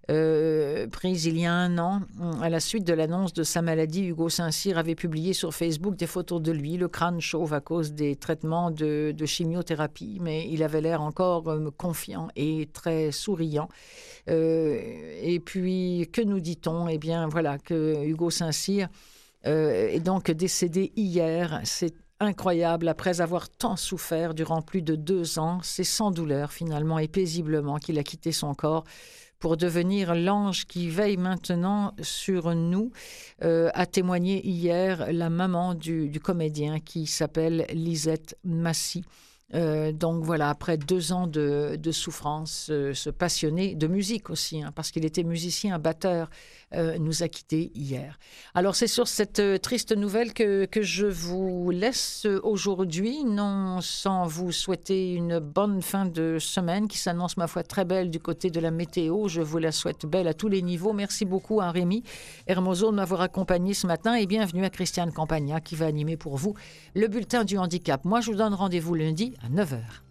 S2: euh, prise il y a un an. À la suite de l'annonce de sa maladie, Hugo Saint-Cyr avait publié sur Facebook des photos de lui, le crâne chauve à cause des traitements de, de chimiothérapie. Mais il avait l'air encore euh, confiant et très souriant. Euh, et puis, que nous dit-on? Eh bien, voilà, que Hugo Saint-Cyr euh, est donc décédé hier. C'est incroyable, après avoir tant souffert durant plus de deux ans. C'est sans douleur, finalement, et paisiblement qu'il a quitté son corps pour devenir l'ange qui veille maintenant sur nous, euh, a témoigné hier la maman du, du comédien qui s'appelle Lisette Massy. Euh, donc voilà, après deux ans de, de souffrance, euh, ce passionné de musique aussi, hein, parce qu'il était musicien, batteur, euh, nous a quittés hier. Alors c'est sur cette euh, triste nouvelle que, que je vous laisse aujourd'hui, non sans vous souhaiter une bonne fin de semaine qui s'annonce, ma foi, très belle du côté de la météo. Je vous la souhaite belle à tous les niveaux. Merci beaucoup à Rémi Hermoso de m'avoir accompagné ce matin et bienvenue à Christiane Campagna qui va animer pour vous le bulletin du handicap. Moi, je vous donne rendez-vous lundi à neuf heures.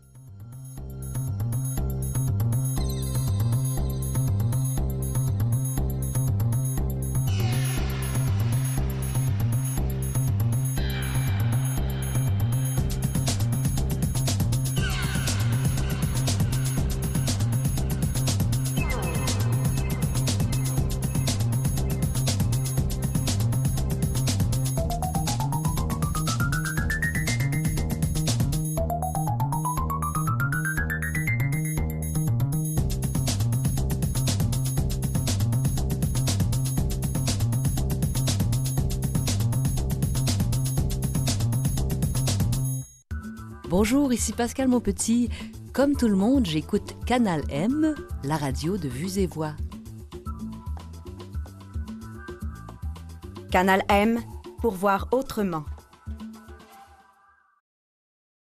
S6: Bonjour, ici Pascal Monpetit. Comme tout le monde, j'écoute Canal M, la radio de Vues et Voix.
S7: Canal M, pour voir autrement.